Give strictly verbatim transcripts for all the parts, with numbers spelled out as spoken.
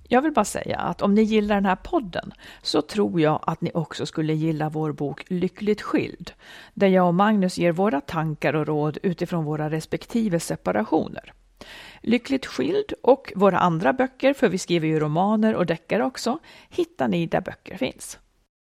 Jag vill bara säga att om ni gillar den här podden så tror jag att ni också skulle gilla vår bok Lyckligt skild, där jag och Magnus ger våra tankar och råd utifrån våra respektive separationer. Lyckligt skild och våra andra böcker, för vi skriver ju romaner och deckare också, hittar ni där böcker finns.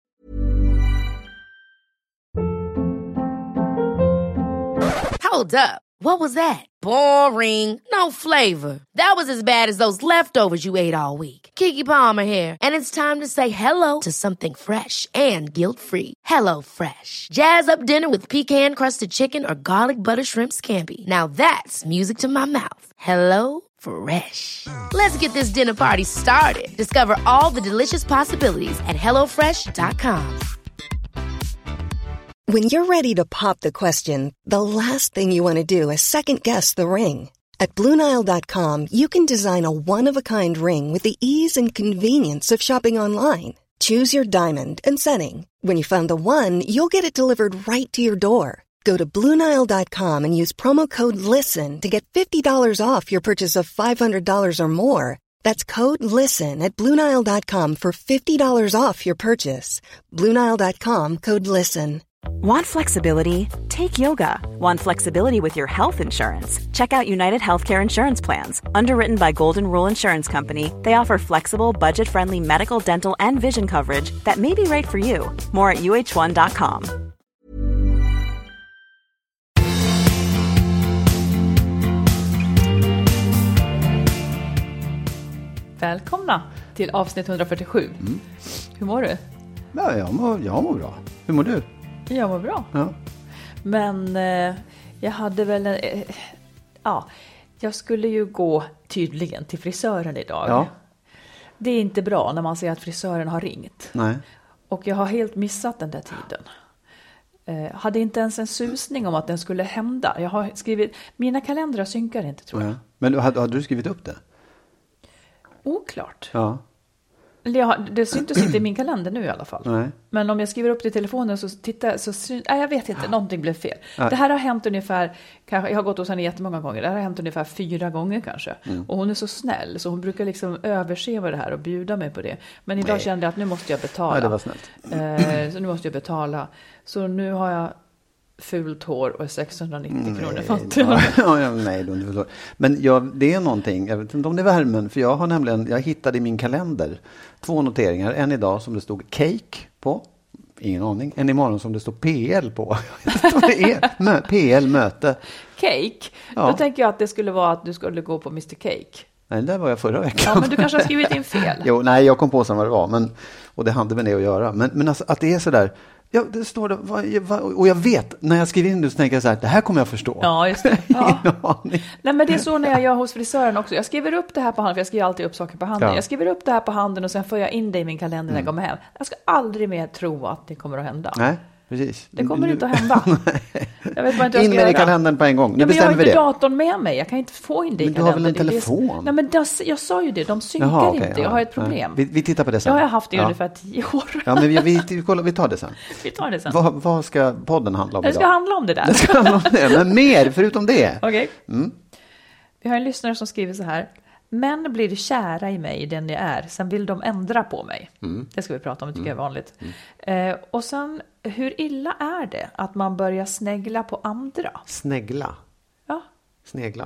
Hold up. What was that? Boring. No flavor. That was as bad as those leftovers you ate all week. Keke Palmer here, and it's time to say hello to something fresh and guilt-free. Hello Fresh. Jazz up dinner with pecan-crusted chicken or garlic butter shrimp scampi. Now that's music to my mouth. Hello Fresh. Let's get this dinner party started. Discover all the delicious possibilities at hello fresh dot com. When you're ready to pop the question, the last thing you want to do is second-guess the ring. At Blue Nile dot com, you can design a one-of-a-kind ring with the ease and convenience of shopping online. Choose your diamond and setting. When you find the one, you'll get it delivered right to your door. Go to Blue Nile dot com and use promo code LISTEN to get fifty dollars off your purchase of five hundred dollars or more. That's code LISTEN at Blue Nile dot com for fifty dollars off your purchase. Blue Nile dot com, code LISTEN. Want flexibility? Take yoga. Want flexibility with your health insurance? Check out United Healthcare Insurance Plans. Underwritten by Golden Rule Insurance Company, they offer flexible, budget-friendly medical, dental, and vision coverage that may be right for you. More at U H one dot com. Välkomna till avsnitt etthundrafyrtiosju. Mm. Hur mår du? Ja, jag mår, jag mår bra. Hur mår du? Jag mår bra. Ja. Men eh, jag hade väl... Eh, ja, jag skulle ju gå tydligen till frisören idag. Ja. Det är inte bra när man ser att frisören har ringt. Nej. Och jag har helt missat den där tiden. Eh, hade inte ens en susning om att den skulle hända. Jag har skrivit... Mina kalendrar synkar inte, tror jag. Ja. Men hade, hade du skrivit upp det? Oklart. Ja. Jag, det syntes inte i min kalender nu i alla fall. Nej. Men om jag skriver upp det i telefonen så tittar så syn, nej, jag vet inte, någonting blev fel. Nej. Det här har hänt ungefär, kanske, jag har gått hos henne jättemånga gånger, det här har hänt ungefär fyra gånger kanske. Mm. Och hon är så snäll så hon brukar liksom överse vad det här och bjuda mig på det. Men idag nej. kände jag att nu måste jag betala. Ja, det var snällt. Eh, så nu måste jag betala. Så nu har jag fult hår och sexhundranittio kronor fattig. Ja, ja, nej, du förstår. Men jag, det är någonting, jag vet inte om det är värmen, för jag har nämligen, jag hittade i min kalender två noteringar. En idag som det stod cake på, ingen aning. En imorgon som det stod P L på. Det är Mö, P L-möte. Cake? Ja. Då tänker jag att det skulle vara att du skulle gå på mister Cake. Nej, det var jag förra veckan. Ja, men du kanske har skrivit in fel. Jo, nej, jag kom på sen vad det var, men, och det hade med det att göra. Men, men alltså, att det är så där. Ja, det står det, vad, vad, och jag vet, när jag skriver in det så tänker jag så här, det här kommer jag förstå. Ja, just det. Ja. Nej, men det är så när jag gör hos frisören också. Jag skriver upp det här på handen, för jag skriver alltid upp saker på handen. Ja. Jag skriver upp det här på handen och sen får jag in det i min kalender när jag kommer hem. Jag ska aldrig mer tro att det kommer att hända. Nej, precis. Det kommer inte att hända. Jag vet bara inte in med i kalendern på en gång. Nu ja, men jag har inte det. datorn med mig. Jag kan inte få in det i men kalendern. Men du har väl en telefon? Det, nej, men det, jag sa ju det. De synkar Jaha, okay, inte. Jag har ett problem. Vi, vi tittar på det sen. Jag har haft det i ja. ungefär tio år. Ja, men vi, vi, vi, vi tar det sen. Vi tar det sen. Vad, vad ska podden handla om det idag? Det ska handla om det där. Det ska handla om det, men mer förutom det. Okej. Okay. Mm. Vi har en lyssnare som skriver så här. Män blir kära i mig, den jag är. Sen vill de ändra på mig. Mm. Det ska vi prata om, det tycker mm. jag är vanligt. Mm. Eh, och sen, hur illa är det att man börjar snegla på andra? Snegla? Ja. Snegla?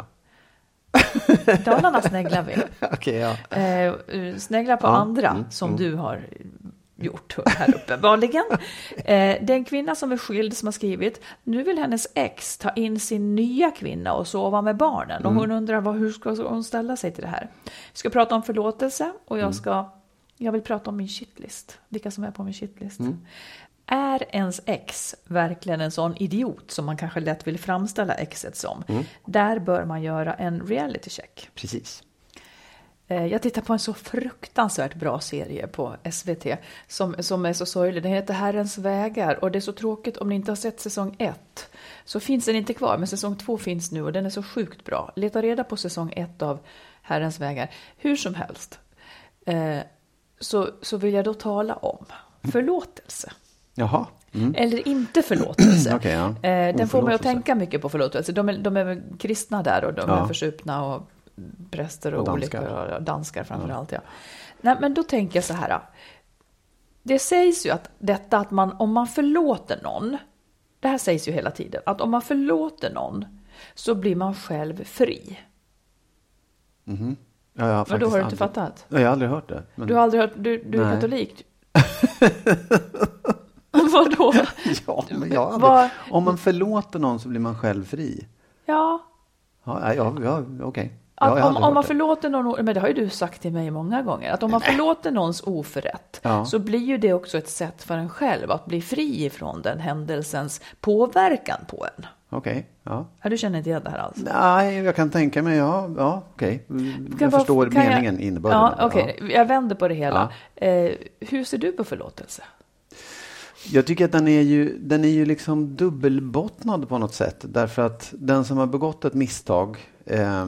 Dalarna sneglar vi. Okay, ja. eh, snegla på ja. andra, mm. som mm. du har gjort här uppe. Vanligen. Eh, det är en kvinna som är skild som har skrivit, nu vill hennes ex ta in sin nya kvinna och sova med barnen. Och hon mm. undrar vad, hur ska hon ställa sig till det här. Vi ska prata om förlåtelse och jag ska jag vill prata om min shitlist. Vilka som är på min shitlist. Mm. Är ens ex verkligen en sån idiot som man kanske lätt vill framställa exet som? Mm. Där bör man göra en reality check. Precis. Jag tittar på en så fruktansvärt bra serie på S V T som, som är så sorglig. Den heter Herrens vägar och det är så tråkigt om ni inte har sett säsong ett. Så finns den inte kvar, men säsong två finns nu och den är så sjukt bra. Leta reda på säsong ett av Herrens vägar. Hur som helst eh, så, så vill jag då tala om förlåtelse. Jaha. Mm. Eller inte förlåtelse. Okay, ja. eh, den får mig att tänka mycket på förlåtelse. De är, de är kristna där och de ja. är försupna och präster och, och danskar, olika, och danskar framförallt. Ja. Ja. Nej, men då tänker jag så här. Det sägs ju att detta att man, om man förlåter någon, det här sägs ju hela tiden, att om man förlåter någon så blir man själv fri. Mm-hmm. Ja, jag har men då har du inte aldrig, fattat? Jag har aldrig hört det. Men... Du har aldrig hört, du, du är katolik. Vadå? Ja, men jag aldrig... Var... Om man förlåter någon så blir man själv fri. Ja. Ja, ja, ja okej. Okay. Att om, om man förlåter någon, men det har ju du sagt till mig många gånger, att om man förlåter någons oförrätt ja. så blir ju det också ett sätt för en själv att bli fri ifrån den händelsens påverkan på en. Okej, okay, ja. ja. Du känner inte igen det här alls? Nej, jag kan tänka mig, ja, ja okej. Okay. Jag kan förstår bara, meningen, jag... innebörden. Ja, okej. Okay. Ja. Jag vänder på det hela. Ja. Eh, hur ser du på förlåtelse? Jag tycker att den är ju, den är ju liksom dubbelbottnad på något sätt. Därför att den som har begått ett misstag... Eh,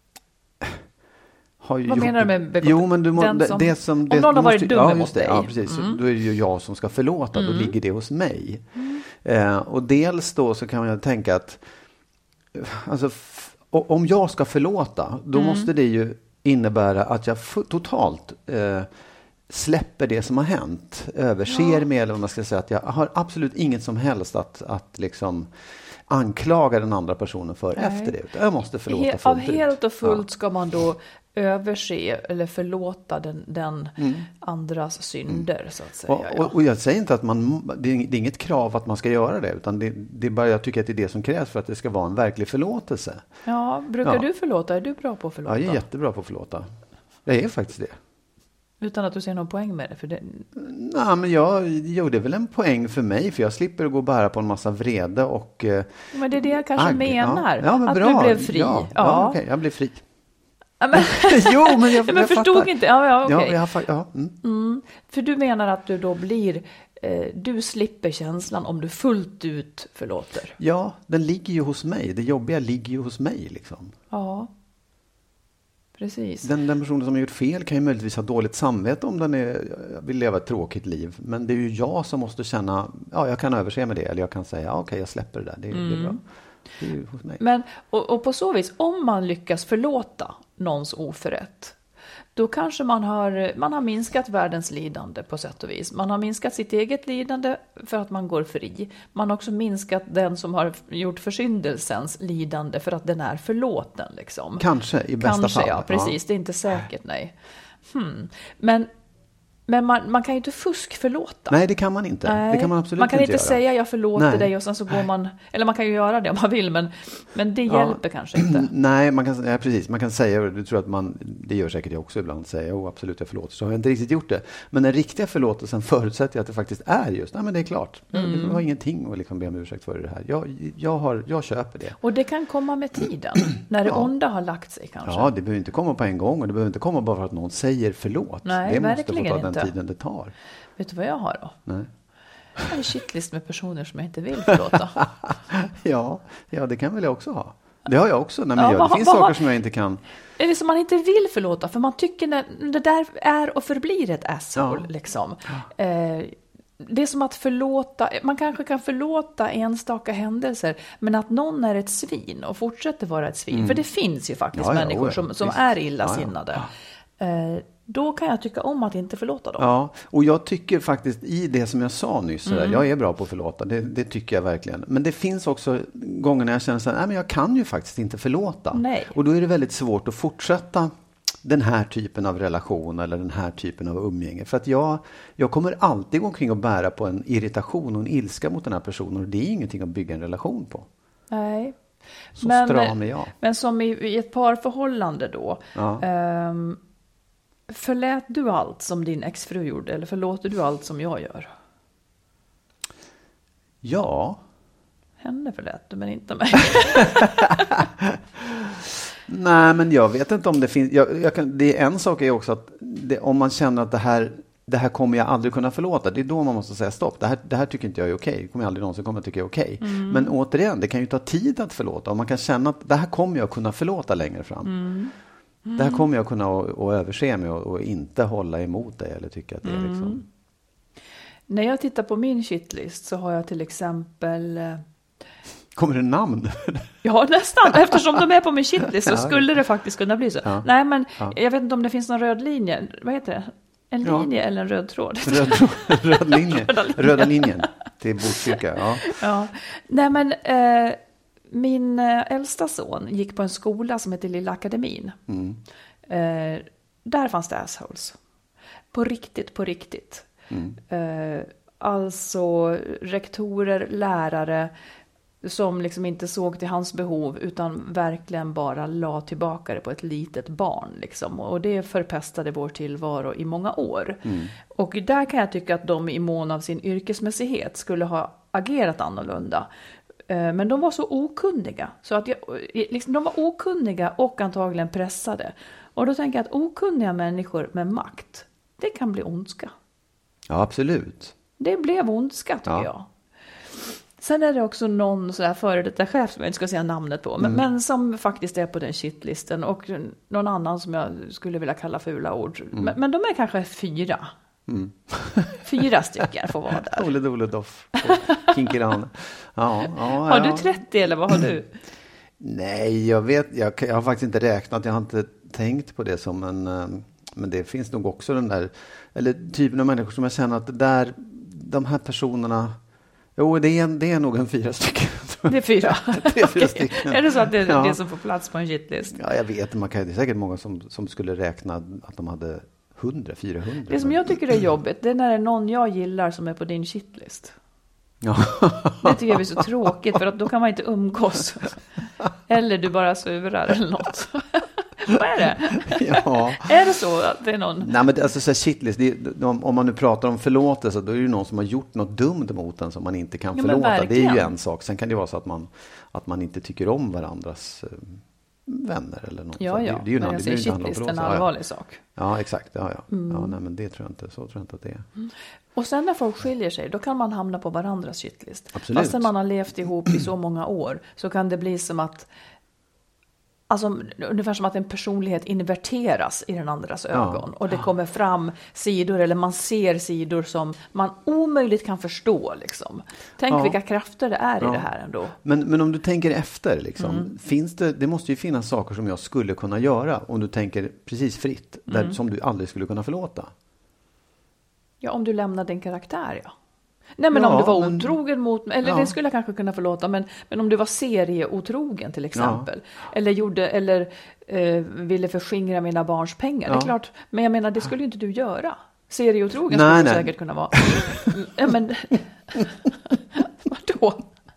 har ju Vad gjort, menar du med begått? Jo, men du må, som, det som, det, om någon har varit måste, dum ja, mot dig. Ja, precis. Mm. Då är det ju jag som ska förlåta. Mm. Då ligger det hos mig. Mm. Eh, och dels då så kan man tänka att alltså, f- om jag ska förlåta, då mm. måste det ju innebära att jag f- totalt eh, släpper det som har hänt. Överser ja. med, eller vad man ska säga, att jag har absolut inget som helst att, att liksom anklaga den andra personen för Nej. efter det. Jag måste förlåta He- fullt Av helt ut. och fullt ja. ska man då överse eller förlåta den, den mm. andras synder mm. så att säga. Och, och, och jag säger inte att man, det är, det är inget krav att man ska göra det, utan det, det är bara, jag tycker att det är det som krävs för att det ska vara en verklig förlåtelse. Ja, brukar ja. du förlåta? Är du bra på att förlåta? Ja, jag är jättebra på att förlåta. Jag är faktiskt det. Utan att du ser någon poäng med det? För det... Nej, men jag gjorde väl en poäng för mig, för jag slipper gå och bära på en massa vrede och eh, men det är det jag kanske agg. menar. Ja. Ja, men att bra. du blev fri. Ja, ja. ja okej, okay, jag blev fri. Men, jo, men jag, men jag förstod fattar. inte. Ja, ja, okay. ja, jag, ja. Mm. Mm. För du menar att du då blir, eh, du slipper känslan om du fullt ut förlåter. Ja, den ligger ju hos mig. Det jobbiga ligger ju hos mig liksom. Ja. Precis. Den, den personen som har gjort fel kan ju möjligtvis ha dåligt samvete om den är, vill leva ett tråkigt liv. Men det är ju jag som måste känna, ja, jag kan överse med det. Eller jag kan säga, ja, okej, okay, jag släpper det där. Det, mm. det är bra. Det är ju hos mig. Men, och, och på så vis, om man lyckas förlåta någons oförrätt, då kanske man har, man har minskat världens lidande på sätt och vis. Man har minskat sitt eget lidande för att man går fri. Man har också minskat den som har gjort försyndelsens lidande för att den är förlåten. Liksom. Kanske, i bästa kanske, fall. Ja, precis. Ja. Det är inte säkert, nej. Hmm. Men, men man, man kan ju inte fusk förlåta. Nej, det kan man inte. Nej. Det kan man absolut man kan inte inte göra. säga jag förlåter nej. dig och sen så går man, eller man kan ju göra det om man vill, men, men det hjälper ja. kanske inte. Nej, man kan, ja, precis. Man kan säga, du tror att man, det gör säkert jag också ibland, säga oh, absolut jag förlåter, så har jag inte riktigt gjort det. Men den riktiga förlåtelsen förutsätter att det faktiskt är just, nej men det är klart. Mm. Jag har ingenting att liksom be om ursäkt för det här. Jag, jag, har, jag köper det. Och det kan komma med tiden, när det ja. onda har lagt sig kanske. Ja, det behöver inte komma på en gång och det behöver inte komma bara för att någon säger förlåt. Nej, det måste få ta inte. den tiden det tar. Vet du vad jag har då? Nej. Jag har en shitlist med personer som jag inte vill förlåta. ja, ja, det kan väl jag också ha. Det har jag också. Nej, men ja, jag, vad, det finns vad, saker vad, som jag inte kan... Är det som man inte vill förlåta? För man tycker när det där är och förblir ett asshole. Ja. Liksom. Ja. Eh, det är som att förlåta... Man kanske kan förlåta enstaka händelser, men att någon är ett svin och fortsätter vara ett svin. Mm. För det finns ju faktiskt ja, ja, människor ja, som, som är illasinnade. Ja, ja. Eh, Då kan jag tycka om att inte förlåta dem. Ja, och jag tycker faktiskt i det som jag sa nyss, mm. jag är bra på att förlåta, det, det tycker jag verkligen. Men det finns också gånger när jag känner så här, nej men jag kan ju faktiskt inte förlåta. Nej. Och då är det väldigt svårt att fortsätta den här typen av relation eller den här typen av umgänge. För att jag, jag kommer alltid gå omkring och bära på en irritation och en ilska mot den här personen, och det är ingenting att bygga en relation på. Nej. Så men, stram är jag. Men som i, i ett parförhållande då... Ja. Um, Förlät du allt som din exfru gjorde, eller förlåter du allt som jag gör? Ja. Henne förlät du, men inte mig. Nej, men jag vet inte om det finns... Jag, jag kan, det är en sak är också att det, om man känner att det här, det här kommer jag aldrig kunna förlåta, det är då man måste säga stopp. Det här, det här tycker inte jag är okej. Det kommer jag aldrig någonsin kommer att tycka är okej. Mm. Men återigen, det kan ju ta tid att förlåta. Och man kan känna att det här kommer jag kunna förlåta längre fram. Mm. Mm. Det här kommer jag kunna å, å överse med och, och inte hålla emot dig eller tycka att det är mm. liksom... När jag tittar på min shitlist så har jag till exempel Kommer det namn? Ja, nästan. Eftersom de är på min shitlist så skulle det faktiskt kunna bli så. Ja. Nej, men Ja. jag vet inte om det finns någon röd linje. Vad heter det? En Ja. linje eller en röd tråd? Röd, röd linje. Röda linjen. Röda linjen till Botkyrka. Ja. Ja. Nej, men eh, min eh, äldsta son gick på en skola som heter Lilla Akademin. Mm. Eh, där fanns det assholes. På riktigt, på riktigt. Mm. Eh, alltså rektorer, lärare som liksom inte såg till hans behov utan verkligen bara la tillbaka det på ett litet barn. Liksom. Och det förpestade vår tillvaro i många år. Mm. Och där kan jag tycka att de i mån av sin yrkesmässighet skulle ha agerat annorlunda. Eh, men de var så okunniga. Så att jag, liksom, de var okunniga och antagligen pressade. Och då tänker jag att okunniga människor med makt, det kan bli ondska. Ja, absolut. Det blev ondska tycker Ja. jag. Sen är det också någon så här före detta chef som jag inte ska säga namnet på. Men, Mm. men som faktiskt är på den shitlisten. Och någon annan som jag skulle vilja kalla fula ord. Mm. Men, men de är kanske fyra. Mm. Fyra stycken får vara där. Ole Dole Doff och Kinkiran. Ja, ja, Har ja. du trettio eller vad har du? Nej, jag vet. Jag, jag har faktiskt inte räknat. Jag har inte tänkt på det som en... eh, Men det finns nog också den där... Eller typen av människor som jag känner att det där... De här personerna... Jo, det är, det är nog en fyra stycken. Det är fyra. Det är fyra Okej. stycken. Är det så att det är Ja. det som får plats på en shitlist? Ja, jag vet. Man kan, det är säkert många som, som skulle räkna att de hade hundra, fyrahundra. Det som jag tycker är jobbigt, det är när det är någon jag gillar som är på din shitlist. Ja. Det tycker jag är så tråkigt, för att då kan man inte umgås. Eller du bara surar eller något. Vad är det? Ja. Är det så att det är någon... Nej, men det- alltså så här, shitlist, det är, om, om man nu pratar om förlåtelse, då är det ju någon som har gjort något dumt mot en som man inte kan Ja, men förlåta. Det är ju verkligen. en sak. Sen kan det vara så att man, att man inte tycker om varandras eh, vänner eller något. Ja, Så ja. det, det är ju Men någon, jag det säger behöver inte handla om shitlist, en förlåtelse. Ja, ja. allvarlig sak. Ja, exakt. Ja, ja. Mm. Ja, nej, men det tror jag inte. Så tror jag inte att det är. Och sen när folk skiljer sig, då kan man hamna på varandras shitlist. Absolut. Fastän man har levt ihop i så många år, så kan det bli som att... Alltså ungefär som att en personlighet inverteras i den andras ögon. Och det kommer fram sidor, eller man ser sidor som man omöjligt kan förstå. Liksom. Tänk Ja. vilka krafter det är Ja. i det här ändå. Men, men om du tänker efter, liksom, Mm. finns det, det måste ju finnas saker som jag skulle kunna göra om du tänker precis fritt, där, Mm. som du aldrig skulle kunna förlåta. Ja, om du lämnar din karaktär, ja. Nej, men Ja, om du var men- otrogen mot mig, eller Ja. det skulle jag kanske kunna förlåta, men, men om du var serieotrogen till exempel, eller gjorde, eller eh, ville förskingra mina barns pengar, det Ja. är klart, men jag menar, det skulle ju inte du göra. Serieotrogen Nej, skulle du nej. säkert kunna vara. Ja, men, vadå?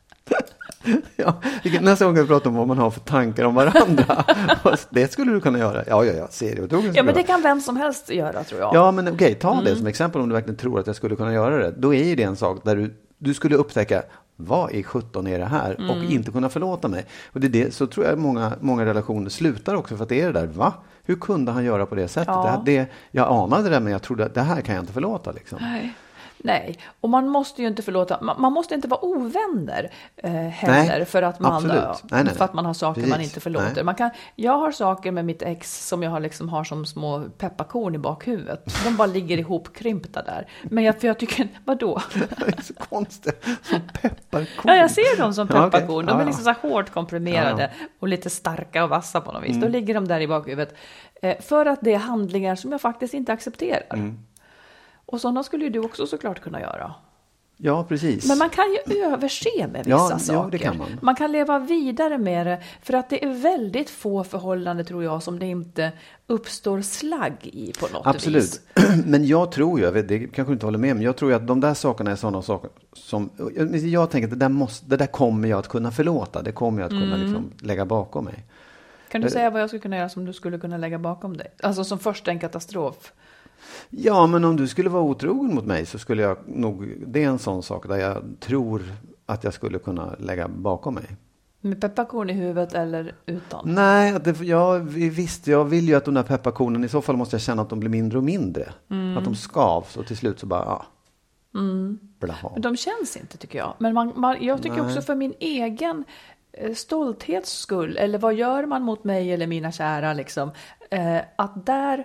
Ja, vilket- nästa gång kan vi prata om vad man har för tankar om varandra. Det skulle du kunna göra. Ja, ja, ja. Serieotrogen Ja, men det skulle kan vem som helst göra, tror jag. Ja, men okej, ta Mm. det som exempel om du verkligen tror att jag skulle kunna göra det. Då är ju det en sak där du, du skulle upptäcka, vad i sjutton är det här? Mm. Och inte kunna förlåta mig. Och det är det, så tror jag många, många relationer slutar också, för att det är det där, va? Hur kunde han göra på det sättet? Ja. Det, här- det, jag anade det, men jag trodde att det här kan jag inte förlåta. Liksom. Nej. Nej, och man måste ju inte förlåta, man, man måste inte vara ovänner eh, heller, Nej, för att man absolut. ja, Nej, nej, nej. för att man har saker man Precis. inte förlåter. Nej. Man kan, jag har saker med mitt ex som jag har, liksom, har som små pepparkorn i bakhuvudet. De bara ligger ihopkrympta där. Men jag, för jag tycker, vadå? Det är så konstigt. Som pepparkorn. Ja, jag ser dem som Ja, okej. pepparkorn. De Ja, är ja. liksom så här hårt komprimerade Ja, Mm. och lite starka och vassa på något vis. Då ligger de där i bakhuvudet. Eh, för att det är handlingar som jag faktiskt inte accepterar. Mm. Och sådana skulle ju du också såklart kunna göra. Ja, precis. Men man kan ju överse med vissa Ja, ja, saker. det kan man. Man kan leva vidare med det. För att det är väldigt få förhållanden, tror jag, som det inte uppstår slagg i på något Absolut. vis. Men jag tror ju, jag vet, det kanske du inte håller med, men jag tror ju att de där sakerna är sådana saker som, jag, jag tänker att det där, måste, det där kommer jag att kunna förlåta. Det kommer jag att kunna Mm. liksom lägga bakom mig. Kan du säga vad jag skulle kunna göra som du skulle kunna lägga bakom dig? Alltså som första en katastrof. Ja, men om du skulle vara otrogen mot mig så skulle jag nog, det är en sån sak där jag tror att jag skulle kunna lägga bakom mig. Med pepparkorn i huvudet eller utan? Nej, att det, ja, visst, jag vill ju att de där pepparkornen, i så fall måste jag känna att de blir mindre och mindre. Mm. Att de skavs och till slut så bara, ja. Mm. Blaha. Men de känns inte, tycker jag. Men man, man, jag tycker Nej. också för min egen eh, stolthets skull, eller vad gör man mot mig eller mina kära, liksom, eh, att där,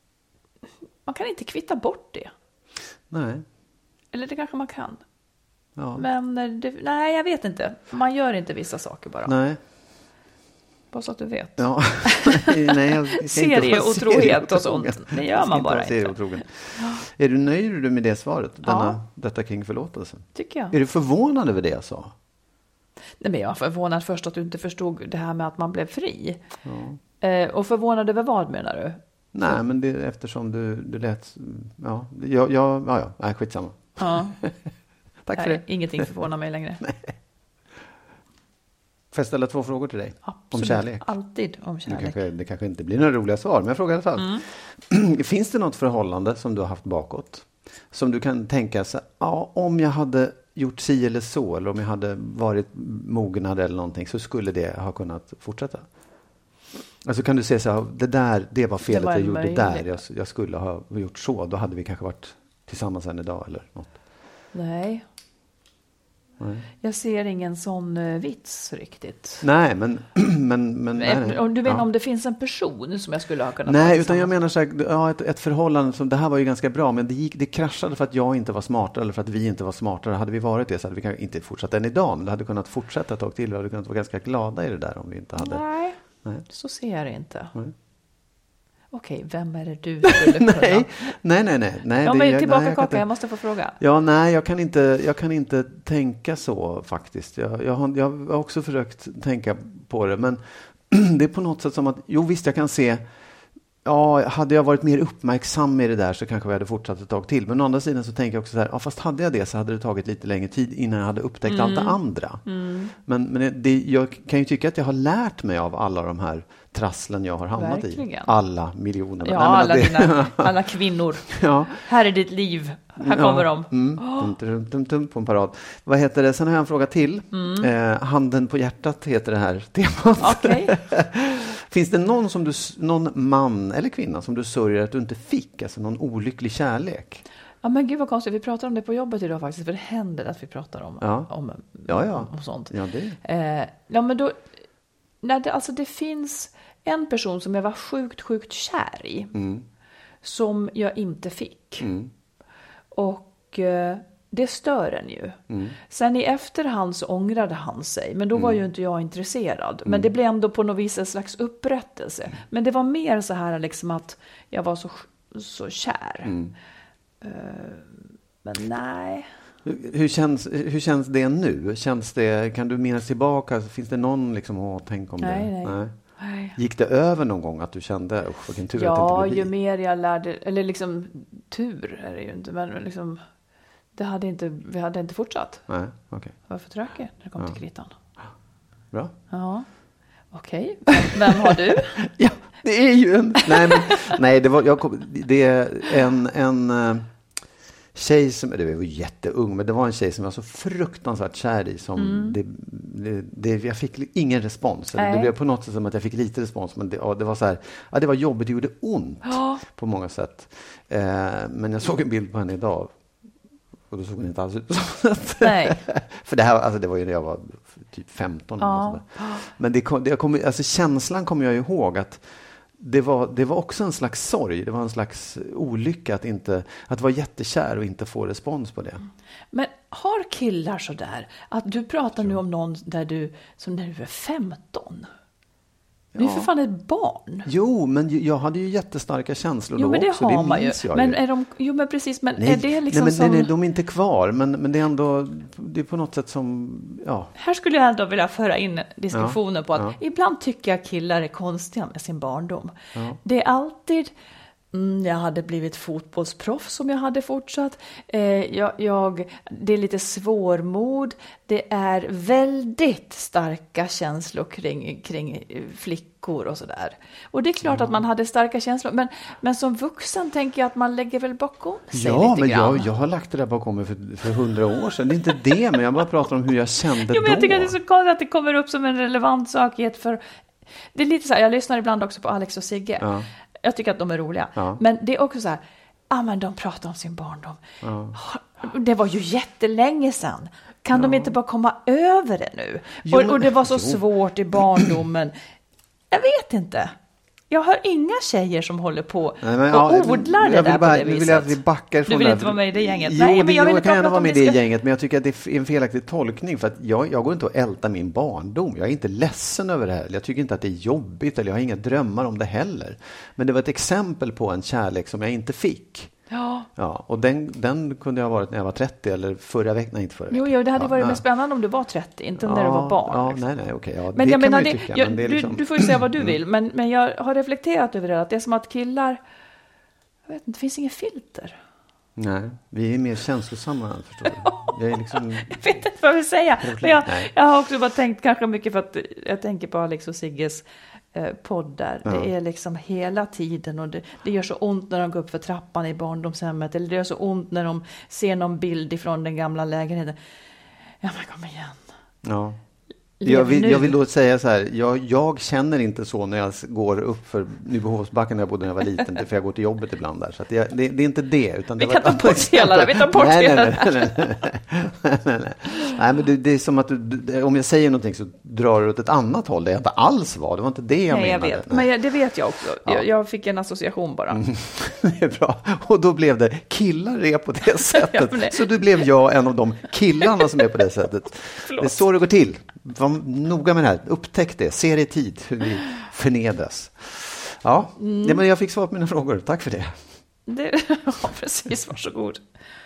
man kan inte kvitta bort det. Nej. Eller det kanske man kan. Ja. Men det, nej, jag vet inte. Man gör inte vissa saker bara. Nej. Bara så att du vet. Ja. Nej, jag serieotrohet och sånt. Det gör man bara inte. inte. Är du nöjd med det svaret? Denna, ja. Detta kring förlåtelsen? Tycker jag. Är du förvånad över det jag sa? Nej, men jag var förvånad först att du inte förstod det här med att man blev fri. Ja. Eh, och förvånad över vad menar du? Nej, men det, eftersom du, du lät... Ja, ja, ja, ja, ja skitsamma. Ja. Tack för Nej, det. Ingenting förvånar mig längre. Nej. Får jag ställa två frågor till dig? Absolut. Om kärlek? Alltid om kärlek. Det kanske, det kanske inte blir några roliga svar, men jag frågar i alla fall. Mm. Finns det något förhållande som du har haft bakåt? Som du kan tänka sig, ja, om jag hade gjort si eller så, eller om jag hade varit mognad eller någonting, så skulle det ha kunnat fortsätta? Alltså kan du säga så här, det där, det var felet det var jag gjorde möjlig. där, jag, jag skulle ha gjort så, då hade vi kanske varit tillsammans än idag eller något. Nej. Nej. Jag ser ingen sån uh, vits riktigt. Nej, men... men, men nej, nej. Om du vet ja. om det finns en person som jag skulle ha kunnat... Nej, utan jag menar så här, ja, ett, ett förhållande som, det här var ju ganska bra, men det, gick, det kraschade för att jag inte var smartare eller för att vi inte var smartare. Hade vi varit det så hade vi kanske inte fortsatt än idag, men det hade kunnat fortsätta ett tag till. Vi hade kunnat vara ganska glada i det där om vi inte hade... Nej, nej. Så ser jag det inte. Nej. Okej, vem är det du skulle kunna? nej, nej, nej, nej, nej. Ja, det, men jag, tillbaka nej, jag kaka, inte, jag måste få fråga. Ja, nej, jag kan inte, jag kan inte tänka så faktiskt. Jag, jag, har, jag har också försökt tänka på det, men det är på något sätt som att, jo visst jag kan se, ja, hade jag varit mer uppmärksam i det där så kanske vi hade fortsatt ett tag till. Men å andra sidan så tänker jag också så här, ja, fast hade jag det så hade det tagit lite längre tid innan jag hade upptäckt mm. allt det andra. Mm. Men, men det, jag kan ju tycka att jag har lärt mig av alla de här trasslen jag har hamnat Verkligen. i. Alla miljoner. Ja, Nej, alla, det... dina, alla kvinnor. Ja. Här är ditt liv. Här kommer ja. de. Mm. Oh. Tum, tum, tum, tum, på en parad. Vad heter det? Sen har jag en fråga till. Mm. Eh, handen på hjärtat heter det här temat. Okay. Finns det någon, som du, någon man eller kvinna som du sörjer att du inte fick? Alltså någon olycklig kärlek? Ja, men gud vad konstigt. Vi pratar om det på jobbet idag faktiskt. För det händer att vi pratar om, ja. om, ja, ja. om sånt. Ja, det. Eh, ja, men då... När det, alltså det finns en person som jag var sjukt, sjukt kär i. Mm. Som jag inte fick. Mm. Och eh, det stör en ju. Mm. Sen i efterhand så ångrade han sig. Men då mm. var ju inte jag intresserad. Men mm. det blev ändå på något vis en slags upprättelse. Mm. Men det var mer så här liksom att jag var så, så kär. Mm. Uh, men nej... Hur känns, hur känns det nu? Känns det, kan du minnas tillbaka? Finns det någon liksom, åh, tänk om nej, det? Nej. nej. Gick det över någon gång att du kände, usch, vilken tur ja, att det inte blev ju mer jag lärde, eller liksom, tur är det ju inte, men liksom, det hade inte, vi hade inte fortsatt. Nej, okej. Okay. Jag var för tråkig när det kom ja. till kritan. Bra. Ja, okej. Okay. Vem har du? ja, det är ju en, nej, men, nej, det var, jag kom, det är en, en, tjej som, det var ju jätteung, men det var en tjej som jag var så fruktansvärt kär i som mm. det, det, det, jag fick ingen respons. Eller det blev på något sätt som att jag fick lite respons, men det, ja, det var så här, ja, det var jobbigt, det gjorde ont ja. på många sätt. Eh, men jag såg en bild på henne idag och då såg hon inte alls ut på samma sätt. Nej. För det här, alltså det var ju när jag var typ femton. Ja. Men det kom, det kom, alltså känslan kommer jag ihåg att Det var, det var också en slags sorg. Det var en slags olycka att, inte, att vara jättekär och inte få respons på det. Men har killar så där att du pratar nu om någon där du, som när du är femton? Ja. Du är för fan ett barn. Jo, men jag hade ju jättestarka känslor jo, då men det också. Har det man ju. Men ju. är de, jo, men precis. Men nej, är det liksom nej, men, som... nej, nej, de är inte kvar. Men, men det är ändå, det är på något sätt som, ja. Här skulle jag ändå vilja föra in diskussionen ja, på att ja. ibland tycker jag killar är konstiga med sin barndom. Ja. Det är alltid... Mm, jag hade blivit fotbollsproffs om jag hade fortsatt. Eh, jag, jag, det är lite svårmod. Det är väldigt starka känslor kring, kring flickor och sådär. Och det är klart mm. att man hade starka känslor. Men, men som vuxen tänker jag att man lägger väl bakom sig ja, lite men grann. Jag, jag har lagt det där bakom mig för, för hundra år sedan. Det är inte det, men jag bara pratar om hur jag kände jo, men jag då. tycker att det är så konstigt att det kommer upp som en relevant sak i ett för... Det är lite så här, jag lyssnar ibland också på Alex och Sigge. Ja. Jag tycker att de är roliga. Ja. Men det är också så här, ah, men de pratar om sin barndom. Ja. Det var ju jättelänge sedan. Kan ja. de inte bara komma över det nu? Jo, och, och det var så jo. svårt i barndomen. Jag vet inte. Jag hör inga tjejer som håller på Nej, men, och ja, odlar det där bara, på det nu viset. vill jag att vi backar från du vill det. inte vara med i det gänget? Jo, Nej, men jag, jag vill kan gärna vara med i ska... det gänget, men jag tycker att det är en felaktig tolkning. För att jag, jag går inte att älta min barndom. Jag är inte ledsen över det här. Jag tycker inte att det är jobbigt, eller jag har inga drömmar om det heller. Men det var ett exempel på en kärlek som jag inte fick. Ja. Ja, och den, den kunde jag ha varit när jag var trettio eller förra veckan, nej inte förra veckan. Jo, jo, det hade ja, varit ja. mer spännande om du var trettio, inte ja, när du var barn. Ja, liksom. nej, nej, okej. Ja, men det jag kan menar, man ju det, tycka, jag, men det är liksom... du, du får ju säga vad du Mm. vill, men, men jag har reflekterat över det, att det är som att killar, jag vet inte, det finns inget filter. Nej, vi är mer känslosamma, förstår du. Jag är liksom... Jag vet inte vad jag vill säga. Men jag, jag har också bara tänkt kanske mycket för att jag tänker på Alex och Sigges eh, podd där. Ja. Det är liksom hela tiden, och det, det gör så ont när de går upp för trappan i barndomshemmet, eller det gör så ont när de ser någon bild ifrån den gamla lägenheten. Ja, men kom igen. Ja. Jag vill, jag vill då säga så här, jag, jag känner inte så när jag går upp för Nybehovsbacken när jag bodde när jag var liten, för jag går till jobbet ibland där. Så att jag, det, det är inte det. Utan vi det kan ta bort hela det, vi tar bort nej, hela nej, nej, nej, nej, nej, nej. nej, men det, det är som att du, om jag säger någonting så drar du åt ett annat håll. Det är inte alls var, det var inte det jag nej, menade. Jag vet. Nej. Men jag, det vet jag också. Ja. Jag, jag fick en association bara. Mm. Det är bra. Och då blev det, killar är på det sättet. Ja, så du blev jag en av de killarna som är på det sättet. Det är så det går till. Var noga med det här. Upptäck det. Se det i tid hur vi förnedras. Ja, mm. ja, men jag fick svar på mina frågor. Tack för det. det ja, precis. Varsågod.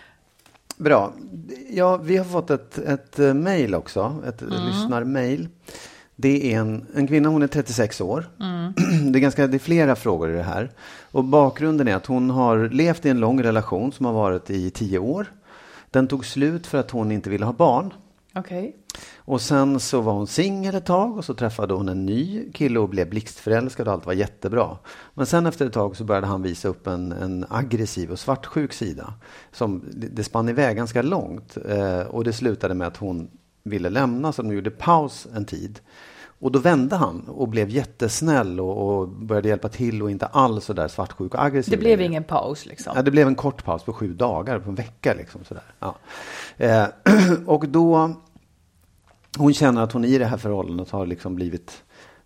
Bra. Ja, vi har fått ett, ett mejl också. Ett mm. lyssnarmejl. Det är en, en kvinna, hon är trettiosex år. Mm. Det, är ganska, det är flera frågor i det här. Och bakgrunden är att hon har levt i en lång relation som har varit i tio år. Den tog slut för att hon inte ville ha barn. Okej. Okay. Och sen så var hon singel ett tag och så träffade hon en ny kille och blev blixtförälskad och allt var jättebra. Men sen efter ett tag så började han visa upp en, en aggressiv och svartsjuk sida. Som det spann iväg ganska långt. Eh, och det slutade med att hon ville lämna, så de gjorde paus en tid. Och då vände han och blev jättesnäll och, och började hjälpa till och inte alls så där svartsjuk och aggressiv. Det blev längre. Ingen paus liksom? Ja, det blev en kort paus på sju dagar, på en vecka liksom sådär. Ja. Eh, och då, hon känner att hon i det här förhållandet har liksom blivit,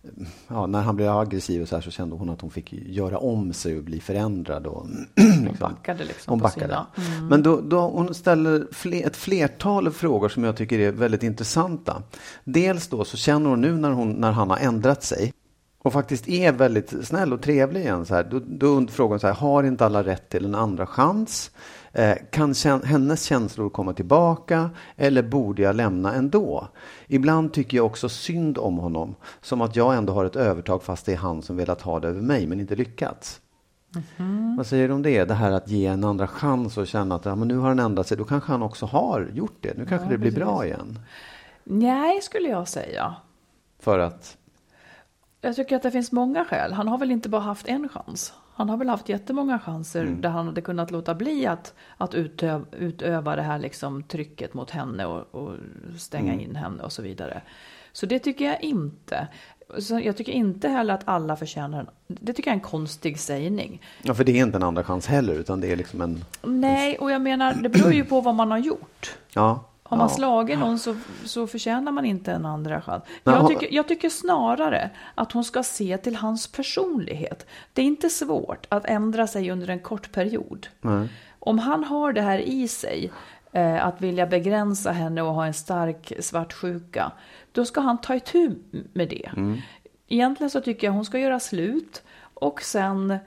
ja, när han blev aggressiv och så här så kände hon att hon fick göra om sig och bli förändrad. Och, liksom. Hon backade liksom hon på backade. Sina. Mm. Men då, då hon ställer fler, ett flertal frågor som jag tycker är väldigt intressanta. Dels då så känner hon nu när, hon, när han har ändrat sig och faktiskt är väldigt snäll och trevlig igen. Så här, då, då frågar hon så här, har inte alla rätt till en andra chans? Eh, kan kän- hennes känslor komma tillbaka eller borde jag lämna ändå? Ibland tycker jag också synd om honom, som att jag ändå har ett övertag fast det är han som velat ha det över mig men inte lyckats. Mm-hmm. Vad säger du om det? Det här att ge en andra chans och känna att ja, men nu har han ändrat sig, då kanske han också har gjort det. Nu kanske ja, det blir precis. Bra igen. Nej, skulle jag säga. För att? Jag tycker att det finns många skäl. Han har väl inte bara haft en chans. Han har väl haft jättemånga chanser mm. där han hade kunnat låta bli att, att utöva, utöva det här liksom trycket mot henne och, och stänga mm. in henne och så vidare. Så det tycker jag inte. Så jag tycker inte heller att alla förtjänar. Det tycker jag är en konstig sägning. Ja, för det är inte en andra chans heller, utan det är liksom en... Nej, och jag menar, det beror ju på vad man har gjort. Ja. Har man ja. slagit någon så, så förtjänar man inte en andra chans. Jag tycker, jag tycker snarare att hon ska se till hans personlighet. Det är inte svårt att ändra sig under en kort period. Mm. Om han har det här i sig, eh, att vilja begränsa henne och ha en stark svartsjuka, då ska han ta itu med det. Mm. Egentligen så tycker jag hon ska göra slut och sen...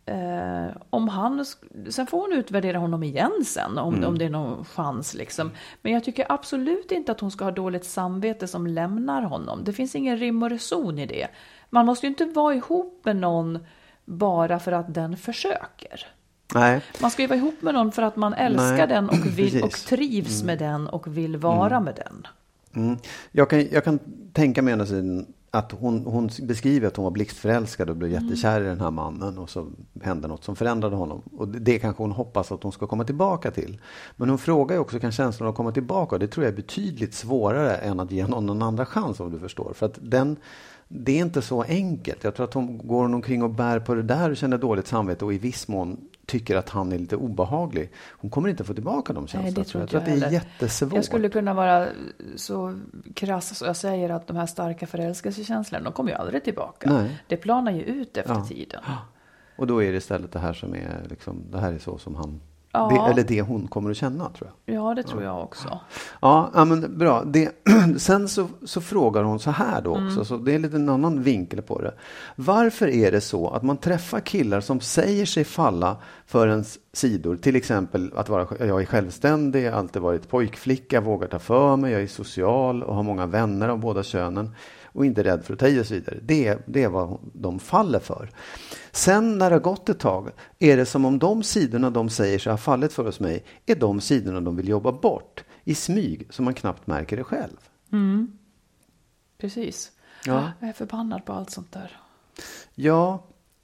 Eh, om han, sen får hon utvärdera honom igen sen om, mm. om det är någon chans liksom. Men jag tycker absolut inte att hon ska ha dåligt samvete som lämnar honom. Det finns ingen rim och reson i det. Man måste ju inte vara ihop med någon bara för att den försöker. Nej. Man ska ju vara ihop med någon för att man älskar Nej. Den och, vill, och trivs mm. med den och vill vara mm. med den. Mm. Jag, kan, jag kan tänka mig att hon, hon beskriver att hon var blixtförälskad och blev mm. jättekär i den här mannen och så hände något som förändrade honom. Och det, det kanske hon hoppas att hon ska komma tillbaka till. Men hon frågar ju också, kan känslan att komma tillbaka? Det tror jag är betydligt svårare än att ge någon en andra chans, om du förstår. För att den, det är inte så enkelt. Jag tror att hon går omkring och bär på det där och känner dåligt samvete och i viss mån tycker att han är lite obehaglig. Hon kommer inte få tillbaka de känslorna. Nej, det tror jag tror jag att det är heller. jättesvårt. Jag skulle kunna vara så krass så jag säger att de här starka förälskelsekänslorna, de kommer ju aldrig tillbaka. Nej. Det planar ju ut efter Ja. tiden. Och då är det istället det här som är liksom, det här är så som han Ja. det, eller det hon kommer att känna, tror jag. Ja, det tror jag också. Ja, ja men bra. Det, sen så, så frågar hon så här då också, Mm. så det är lite en annan vinkel på det. Varför är det så att man träffar killar som säger sig falla för ens sidor, till exempel att vara, jag är självständig, jag har alltid varit pojkflicka, vågar ta för mig, jag är social och har många vänner av båda könen och inte rädd för att ta i och så vidare. Det, det är vad de faller för. Sen när det har gått ett tag är det som om de sidorna de säger sig ha fallit för hos mig är de sidorna de vill jobba bort i smyg så man knappt märker det själv. Mm. Precis. Ja. Jag är förbannad på allt sånt där. Ja,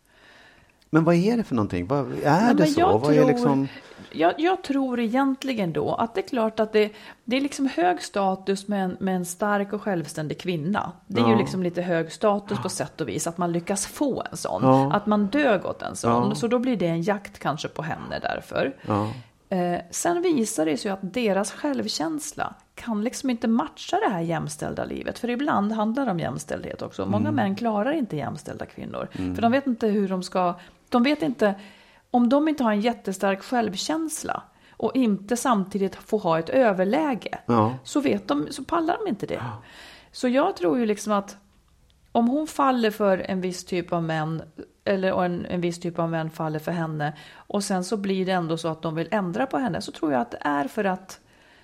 men vad är det för någonting? Vad, är Ja, det men så? jag Vad tror, är liksom... jag, jag tror egentligen då att det är klart att det, det är liksom hög status med en, med en stark och självständig kvinna. Det är Ja. ju liksom lite hög status på sätt och vis att man lyckas få en sån. Ja. Att man dög åt en sån. Ja. Så då blir det en jakt kanske på henne därför. Ja. Eh, sen visar det sig att deras självkänsla kan liksom inte matcha det här jämställda livet. För ibland handlar det om jämställdhet också. Många Mm. män klarar inte jämställda kvinnor. För de vet inte hur de ska... De vet inte... Om de inte har en jättestark självkänsla och inte samtidigt får ha ett överläge, Ja. så, vet de, så pallar de inte det. Så jag tror ju liksom att om hon faller för en viss typ av män, eller en, en viss typ av män faller för henne, och sen så blir det ändå så att de vill ändra på henne, så tror jag att det är för att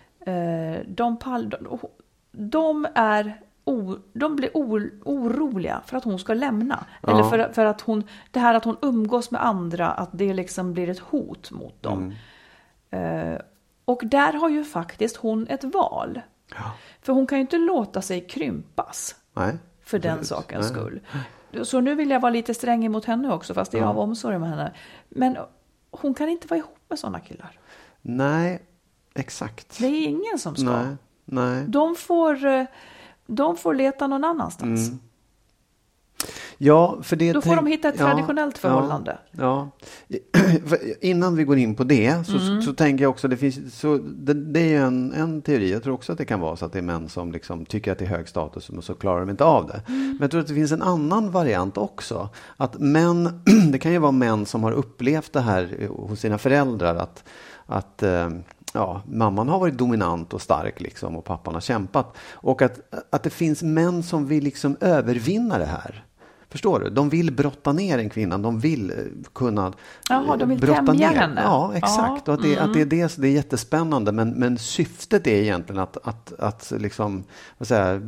eh, de, pall, de, de är... O, de blir o, oroliga för att hon ska lämna. Ja. Eller för, för att hon, det här att hon umgås med andra, att det liksom blir ett hot mot dem. Mm. Eh, och där har ju faktiskt hon ett val. Ja. För hon kan ju inte låta sig krympas Nej. för den Absolut. sakens Nej. skull. Så nu vill jag vara lite sträng emot henne också, fast det är Ja. av omsorg med henne. Men hon kan inte vara ihop med sådana killar. Nej, exakt. Det är ingen som ska. Nej. Nej. De får... eh, De får leta någon annanstans. Mm. Ja, för det Då får tänk... de hitta ett ja, traditionellt förhållande. Ja, ja. Innan vi går in på det så, mm. så tänker jag också, det finns, så det, det är ju en, en teori, jag tror också att det kan vara så att det är män som liksom tycker att det är hög status och så klarar de inte av det. Mm. Men jag tror att det finns en annan variant också. Att män, det kan ju vara män som har upplevt det här hos sina föräldrar, att, att ja, mamman har varit dominant och stark liksom, och pappan har kämpat. Och att, att det finns män som vill liksom övervinna det här. Förstår du? De vill brotta ner en kvinna. De vill kunna Jaha, de vill brotta tämja ner henne. Ja, exakt. Ja, och att det, mm. att det är det, det är jättespännande. Men, men syftet är egentligen att, att, att liksom, vad säger,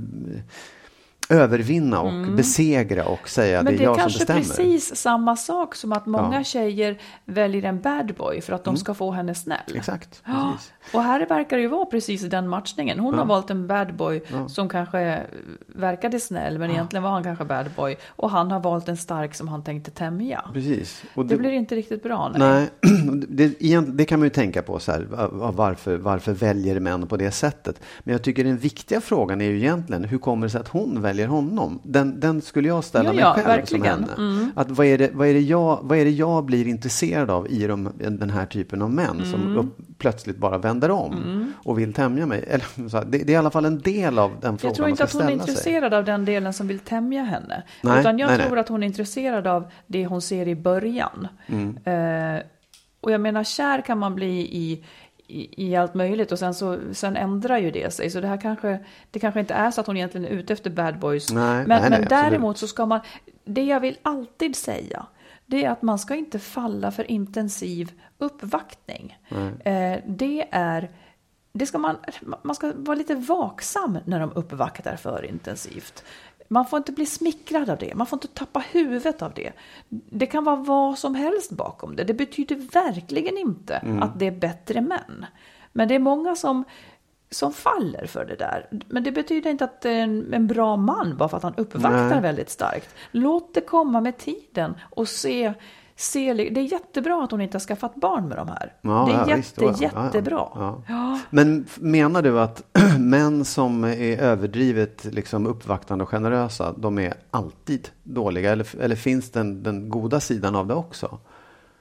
övervinna och mm. besegra och säga men det är jag som bestämmer. Men det är kanske precis samma sak som att många ja. tjejer väljer en bad boy för att de mm. ska få henne snäll. Exakt. Ja. Och här verkar det ju vara precis den matchningen. Hon ja. har valt en bad boy ja. som kanske verkade snäll, men ja. egentligen var han kanske bad boy. Och han har valt en stark som han tänkte tämja. Precis. Och det, det blir inte riktigt bra. Nej, nej det, det kan man ju tänka på så här, varför, varför väljer män på det sättet. Men jag tycker den viktiga frågan är ju egentligen, hur kommer det sig att hon väljer honom? Den, den skulle jag ställa ja, mig ja, själv verkligen. som henne. Mm. Att vad, är det, vad, är det jag, vad är det jag blir intresserad av i de, den här typen av män mm. som upp, plötsligt bara vänder om mm. och vill tämja mig? Eller, så här, det, det är i alla fall en del av den frågan. Jag tror inte att hon är intresserad sig. av den delen som vill tämja henne. Nej, utan jag nej, tror nej. att hon är intresserad av det hon ser i början. Mm. Eh, och jag menar, kär kan man bli i I, i allt möjligt och sen, så, sen ändrar ju det sig. Så det här kanske, det kanske inte är så att hon egentligen är ute efter bad boys. Nej, men nej, nej, men däremot så ska man, det jag vill alltid säga, det är att man ska inte falla för intensiv uppvaktning. Eh, det är, det ska man, man ska vara lite vaksam när de uppvaktar för intensivt. Man får inte bli smickrad av det. Man får inte tappa huvudet av det. Det kan vara vad som helst bakom det. Det betyder verkligen inte mm. att det är bättre män. Men det är många som, som faller för det där. Men det betyder inte att det är en, en bra man bara för att han uppvaktar Nej. väldigt starkt. Låt det komma med tiden och se... Se, det är jättebra att hon inte har skaffat barn med de här. Ja, det är ja, jätte, visst, ja, jättebra. Ja, ja. Ja. Men menar du att män som är överdrivet liksom uppvaktande och generösa, de är alltid dåliga? Eller, eller finns den, den goda sidan av det också?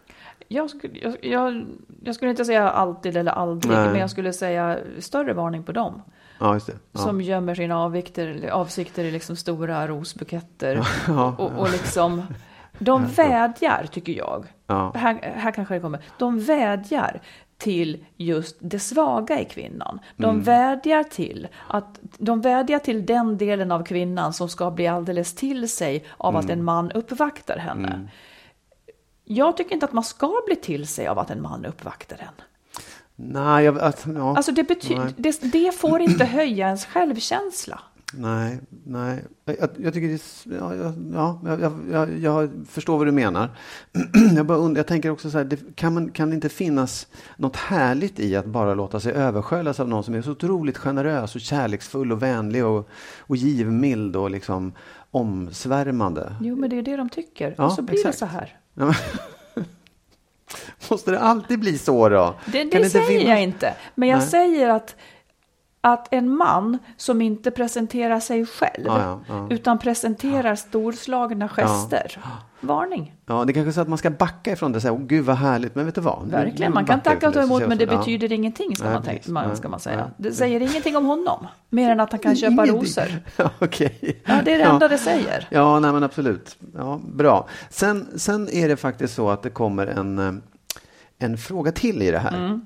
Jag skulle, jag, jag, jag skulle inte säga alltid eller aldrig, Nej. men jag skulle säga större varning på dem. Ja, just det. Ja. Som gömmer sina avvikter, avsikter i liksom stora rosbuketter. Ja. Och, och liksom, de vädjar, tycker jag. Ja. Här, här kanske det kommer. De vädjar till just det svaga i kvinnan. De mm. vädjar till att de vädjar till den delen av kvinnan som ska bli alldeles till sig av mm. att en man uppvaktar henne. Mm. Jag tycker inte att man ska bli till sig av att en man uppvaktar henne. Nej, jag, att, ja, alltså det, betyder, det, det får inte höja ens självkänsla. Nej, nej. Jag, jag tycker det, ja, ja, jag, jag, jag förstår vad du menar. Jag bara undrar, jag tänker också så här, det, kan, man, kan det inte finnas något härligt i att bara låta sig översköljas av någon som är så otroligt generös och kärleksfull och vänlig och, och givmild och liksom omsvärmande? Jo, men det är det de tycker. Ja, och så blir exakt. Det så här. Ja, men måste det alltid bli så då? Det, det, det säger finnas? Jag inte. Men jag Nej. säger att Att en man som inte presenterar sig själv ja, ja, ja. utan presenterar storslagna gester. Ja. Varning. Ja, det är kanske så att man ska backa ifrån det och säga, åh gud vad härligt, men vet du vad? Verkligen, man kan tacka och ta emot, men det betyder ja. ingenting ska, Nej, man, tänka, man, ska man säga. Ja. Det säger ingenting om honom, mer än att han kan köpa ingenting. Rosor. Ja, okay. ja, det är det enda ja. det säger. Ja, nej men absolut. Ja, bra. Sen, sen är det faktiskt så att det kommer en, en fråga till i det här. Mm.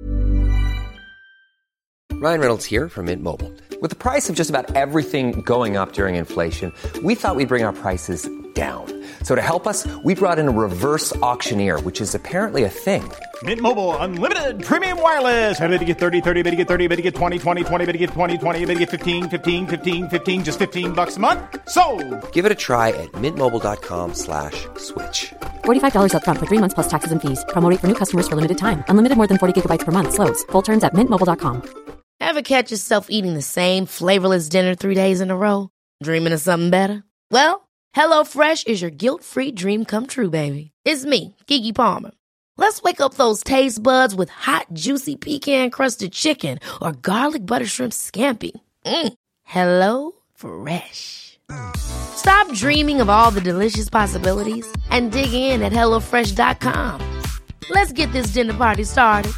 Ryan Reynolds here from Mint Mobile. With the price of just about everything going up during inflation, we thought we'd bring our prices down. So to help us, we brought in a reverse auctioneer, which is apparently a thing. Mint Mobile Unlimited Premium Wireless. How to get thirty, thirty, how to get thirty, how to get twenty, twenty, twenty, how to get twenty, twenty, how to get fifteen, fifteen, fifteen, fifteen, just fifteen bucks a month? Sold! Give it a try at mintmobile.com slash switch. forty-five dollars up front for three months plus taxes and fees. Promo rate for new customers for limited time. Unlimited more than forty gigabytes per month. Slows full terms at mint mobile dot com. Ever catch yourself eating the same flavorless dinner three days in a row? Dreaming of something better? Well, HelloFresh is your guilt-free dream come true, baby. It's me, Keke Palmer. Let's wake up those taste buds with hot, juicy pecan-crusted chicken or garlic butter shrimp scampi. Mm. Hello Fresh. Stop dreaming of all the delicious possibilities and dig in at hello fresh dot com. Let's get this dinner party started.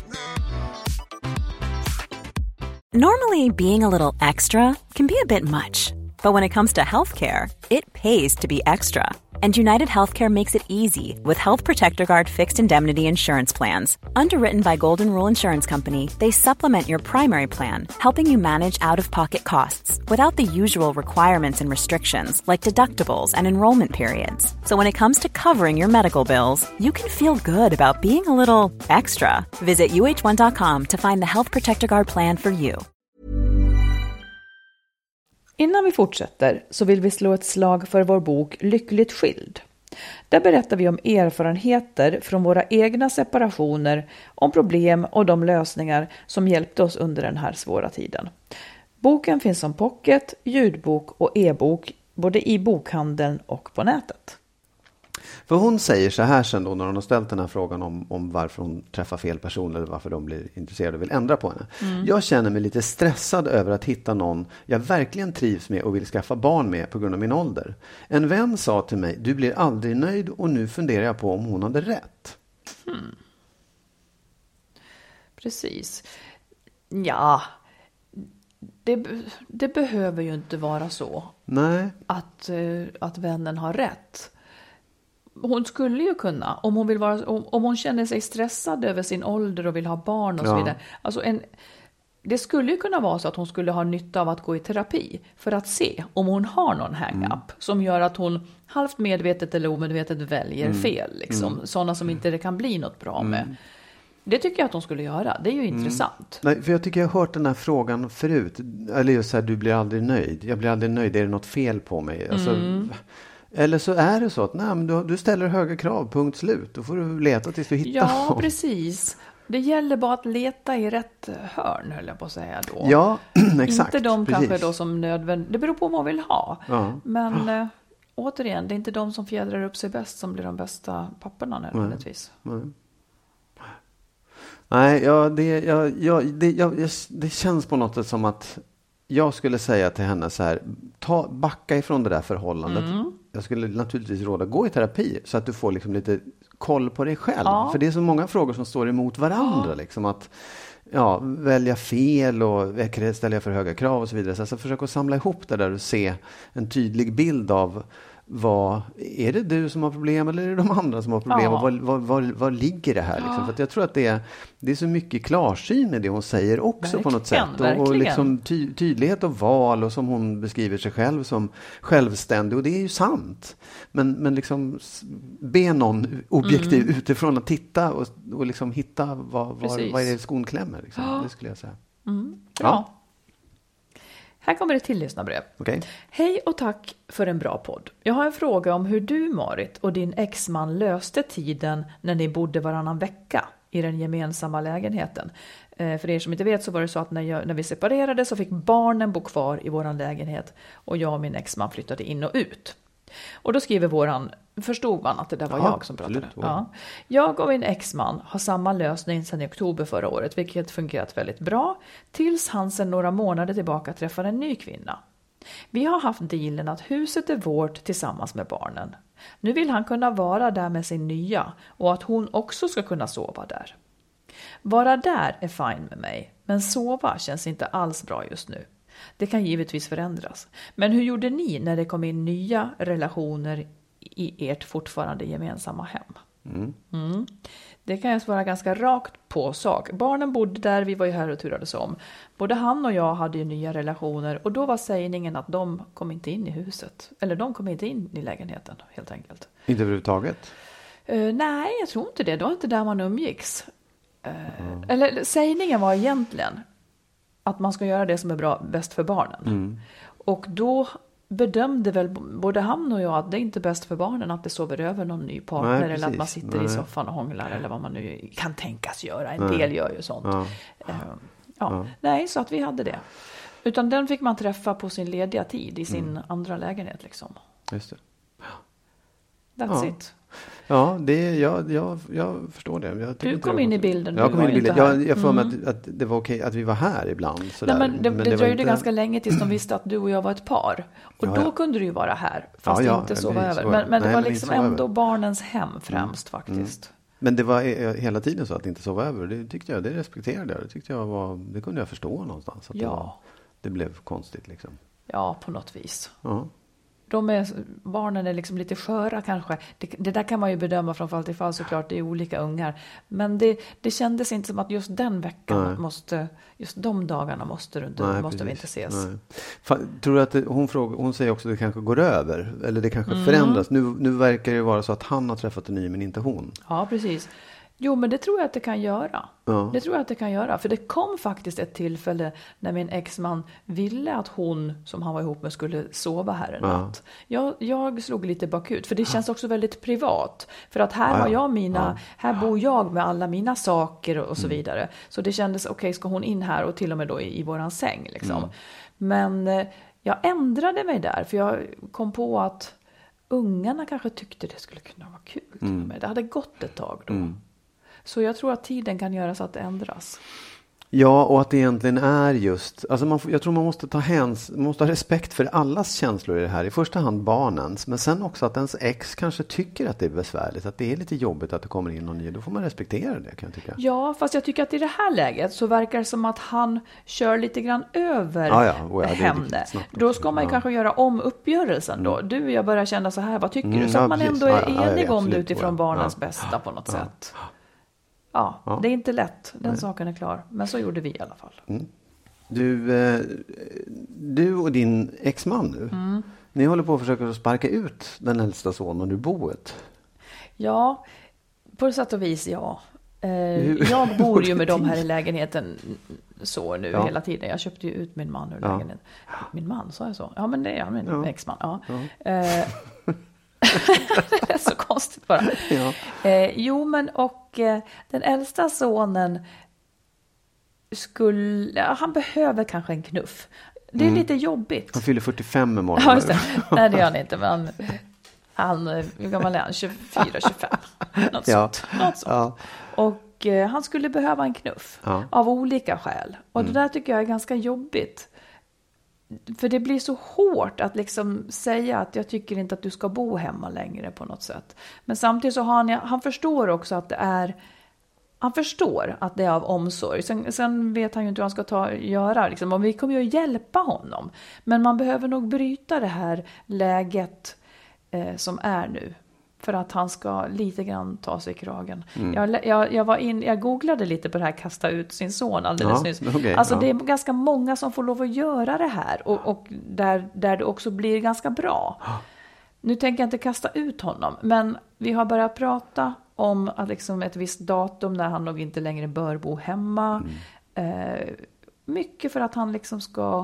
Normally, being a little extra can be a bit much, but when it comes to healthcare, it pays to be extra. And United Healthcare makes it easy with Health Protector Guard fixed indemnity insurance plans. Underwritten by Golden Rule Insurance Company, they supplement your primary plan, helping you manage out-of-pocket costs without the usual requirements and restrictions like deductibles and enrollment periods. So when it comes to covering your medical bills, you can feel good about being a little extra. Visit U H one dot com to find the Health Protector Guard plan for you. Innan vi fortsätter så vill vi slå ett slag för vår bok Lyckligt skild. Där berättar vi om erfarenheter från våra egna separationer, om problem och de lösningar som hjälpte oss under den här svåra tiden. Boken finns som pocket, ljudbok och e-bok både i bokhandeln och på nätet. För hon säger så här sen då när hon har ställt den här frågan om, om varför hon träffar fel personer eller varför de blir intresserade och vill ändra på henne. Mm. Jag känner mig lite stressad över att hitta någon jag verkligen trivs med och vill skaffa barn med på grund av min ålder. En vän sa till mig, du blir aldrig nöjd och nu funderar jag på om hon hade rätt. Hmm. Precis. Ja, det, det behöver ju inte vara så. Nej. Att, att vännen har rätt. Hon skulle ju kunna, om hon, vill vara, om, om hon känner sig stressad över sin ålder och vill ha barn och så ja. vidare. Alltså en, det skulle ju kunna vara så att hon skulle ha nytta av att gå i terapi för att se om hon har någon hang-up mm. som gör att hon halvt medvetet eller omedvetet väljer mm. fel. Liksom. Mm. Sådana som inte det kan bli något bra med. Mm. Det tycker jag att hon skulle göra. Det är ju mm. intressant. Nej, för jag tycker jag har hört den här frågan förut. Eller just så här, du blir aldrig nöjd. Jag blir aldrig nöjd. Är det något fel på mig? Alltså... Mm. Eller så är det så att nej, men du, du ställer höga krav, punkt slut. Då får du leta tills du hittar Ja, dem. Precis. Det gäller bara att leta i rätt hörn, höll jag på att säga då. Ja, exakt. Inte de precis. kanske då som nödvändigt. Det beror på vad man vill ha. Ja. Men ja. Äh, återigen, det är inte de som fjädrar upp sig bäst som blir de bästa papporna nödvändigtvis. Nej, nej. nej ja, det, ja, ja, det, ja, det känns på något sätt som att jag skulle säga till henne så här, ta, backa ifrån det där förhållandet. Mm. Jag skulle naturligtvis råda, gå i terapi så att du får liksom lite koll på dig själv. Ja. För det är så många frågor som står emot varandra. Ja. Liksom att ja, välja fel och ställa för höga krav och så vidare. Så alltså, försök att samla ihop det där och se en tydlig bild av vad, är det du som har problem eller är det de andra som har problem? Ja. Och vad, vad, vad, vad ligger det här? Liksom? Ja. För att jag tror att det är, det är så mycket klarsyn i det hon säger också verkligen, på något sätt. Och, och liksom ty, tydlighet och val och som hon beskriver sig själv som självständig. Och det är ju sant. Men, men liksom be någon objektiv mm. utifrån att titta och, och liksom hitta vad, var, vad är det skon klämmer. Liksom. Ja. Det skulle jag säga. Mm. Ja. ja. Här kommer det till lyssnarbrev. Okay. Hej och tack för en bra podd. Jag har en fråga om hur du, Marit, och din exman löste tiden när ni bodde varannan vecka i den gemensamma lägenheten. Eh, för er som inte vet så var det så att när, jag, när vi separerade så fick barnen bo kvar i våran lägenhet och jag och min exman flyttade in och ut. Och då skriver våran, förstod man att det där var ja, jag som pratade. Ja. Jag och min exman har samma lösning sedan i oktober förra året, vilket fungerat väldigt bra, tills han sedan några månader tillbaka träffar en ny kvinna. Vi har haft dealen att huset är vårt tillsammans med barnen. Nu vill han kunna vara där med sin nya och att hon också ska kunna sova där. Vara där är fine med mig, men sova känns inte alls bra just nu. Det kan givetvis förändras. Men hur gjorde ni när det kom in nya relationer i ert fortfarande gemensamma hem? Mm. Mm. Det kan jag svara ganska rakt på sak. Barnen bodde där, vi var ju här och turades om. Både han och jag hade ju nya relationer och då var sägningen att de kom inte in i huset. Eller de kom inte in i lägenheten helt enkelt. Inte överhuvudtaget? Uh, nej, jag tror inte det. Det var inte där man umgicks. Uh, mm. Eller sägningen var egentligen att man ska göra det som är bra, bäst för barnen. Mm. Och då bedömde väl både han och jag att det är inte bäst för barnen att det sover över någon ny partner. Nej, eller att man sitter Nej. i soffan och hånglar eller vad man nu kan tänkas göra. En Nej. del gör ju sånt. Ja. Uh, ja. Ja. Nej, så att vi hade det. Utan den fick man träffa på sin lediga tid i sin mm. andra lägenhet liksom. Just det. That's ja. it. Ja, det, jag, jag, jag förstår det. Jag du kom in i bilden. Jag kom in i bilden. Jag, jag får mm. mig att, att det var okej att vi var här ibland. Nej, men det, men det, det dröjde inte... ganska länge tills de visste att du och jag var ett par. Och ja, då ja. kunde du ju vara här. Fast ja, ja, inte sova över. Men, men Nej, det var men liksom ändå över. barnens hem främst mm. faktiskt. Mm. Men det var hela tiden så att inte sova över. Det tyckte jag, det respekterade jag. Det tyckte jag var, det kunde jag förstå någonstans. Att ja. det, var, det blev konstigt liksom. Ja, på något vis. Ja. De är, barnen är liksom lite sköra kanske. Det, det där kan man ju bedöma från fall till fall såklart. Det är olika ungar. Men det, det kändes inte som att just den veckan Nej. måste, just de dagarna måste, du inte, Nej, måste vi inte ses. Nej. Fan, tror du att det, hon, frågar, hon säger också att det kanske går över? Eller det kanske mm. förändras? Nu, nu verkar det vara så att han har träffat en ny men inte hon. Ja, precis. Jo, men det tror jag att det kan göra. Ja. Det tror jag att det kan göra. För det kom faktiskt ett tillfälle när min exman ville att hon som han var ihop med skulle sova här en natt. Ja. Jag, jag slog lite bakut. För det känns också väldigt privat. För att här ja, har jag mina, ja. här bor jag med alla mina saker och så mm. vidare. Så det kändes, okej, okay, ska hon in här och till och med då i, i våran säng liksom. Mm. Men eh, jag ändrade mig där. För jag kom på att ungarna kanske tyckte det skulle kunna vara kul. Mm. Med. Det hade gått ett tag då. Mm. Så jag tror att tiden kan göra så att det ändras. Ja, och att det egentligen är just... Alltså man, jag tror man måste ta häns, man måste ha respekt för allas känslor i det här. I första hand barnens. Men sen också att ens ex kanske tycker att det är besvärligt. Att det är lite jobbigt att det kommer in någon ny. Då får man respektera det, kan jag tycka. Ja, fast jag tycker att i det här läget så verkar det som att han kör lite grann över ja, ja. Oh, ja, henne. Då ska man ju ja. kanske göra om uppgörelsen då. Du och jag börjar känna så här, vad tycker mm, du? Så att ja, man ändå är ja, enig ja, om det utifrån ja. barnens ja. bästa på något ja. sätt. Ja, ja, det är inte lätt. Den Nej. saken är klar. Men så gjorde vi i alla fall. Mm. Du, eh, du och din exman nu. Mm. Ni håller på att försöka sparka ut den äldsta sonen ur boet. Ja, på sätt och vis ja. Eh, jag bor ju med dem här i lägenheten så nu ja. hela tiden. Jag köpte ju ut min man ur ja. lägenheten. Min man, sa jag så? Ja, men det är min ja. exman. Ja. ja. Eh, det är så konstigt bara. Ja. Eh, jo, men och eh, den äldsta sonen skulle, ja, han behöver kanske en knuff. Det är mm. lite jobbigt. Han fyller fyrtiofem imorgon. Ja, just det. Nej, det gör han inte, men han, hur gammal är han? tjugofyra, tjugofem. Något ja. sånt. Något sånt. Ja. Och eh, han skulle behöva en knuff ja. av olika skäl. Och mm. det där tycker jag är ganska jobbigt. för det blir så hårt att liksom säga att jag tycker inte att du ska bo hemma längre på något sätt. Men samtidigt så har han, han förstår också att det är, han förstår att det är av omsorg. Sen, sen vet han ju inte hur han ska ta, göra. Liksom. Och vi kommer ju att hjälpa honom. Men man behöver nog bryta det här läget eh, som är nu. För att han ska lite grann ta sig i kragen. Mm. Jag, jag, jag, var in, jag googlade lite på det här, kasta ut sin son alldeles ja, nyss. Okay, alltså ja. Det är ganska många som får lov att göra det här. Och, och där, där det också blir ganska bra. Nu tänker jag inte kasta ut honom. Men vi har börjat prata om att liksom ett visst datum när han nog inte längre bör bo hemma. Mm. Eh, mycket för att han liksom ska,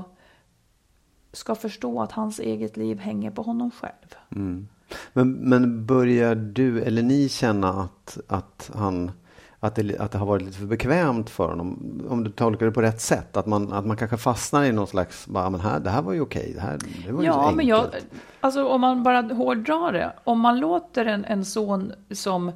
ska förstå att hans eget liv hänger på honom själv. Mm. Men, men börjar du eller ni känna att, att, han, att, det, att det har varit lite för bekvämt för honom? Om du tolkar det på rätt sätt. Att man, att man kanske fastnar i någon slags, bara, men här, det här var ju okej. Det här, det var ju ja, så men jag, alltså om man bara hårdrar det. Om man låter en, en son som...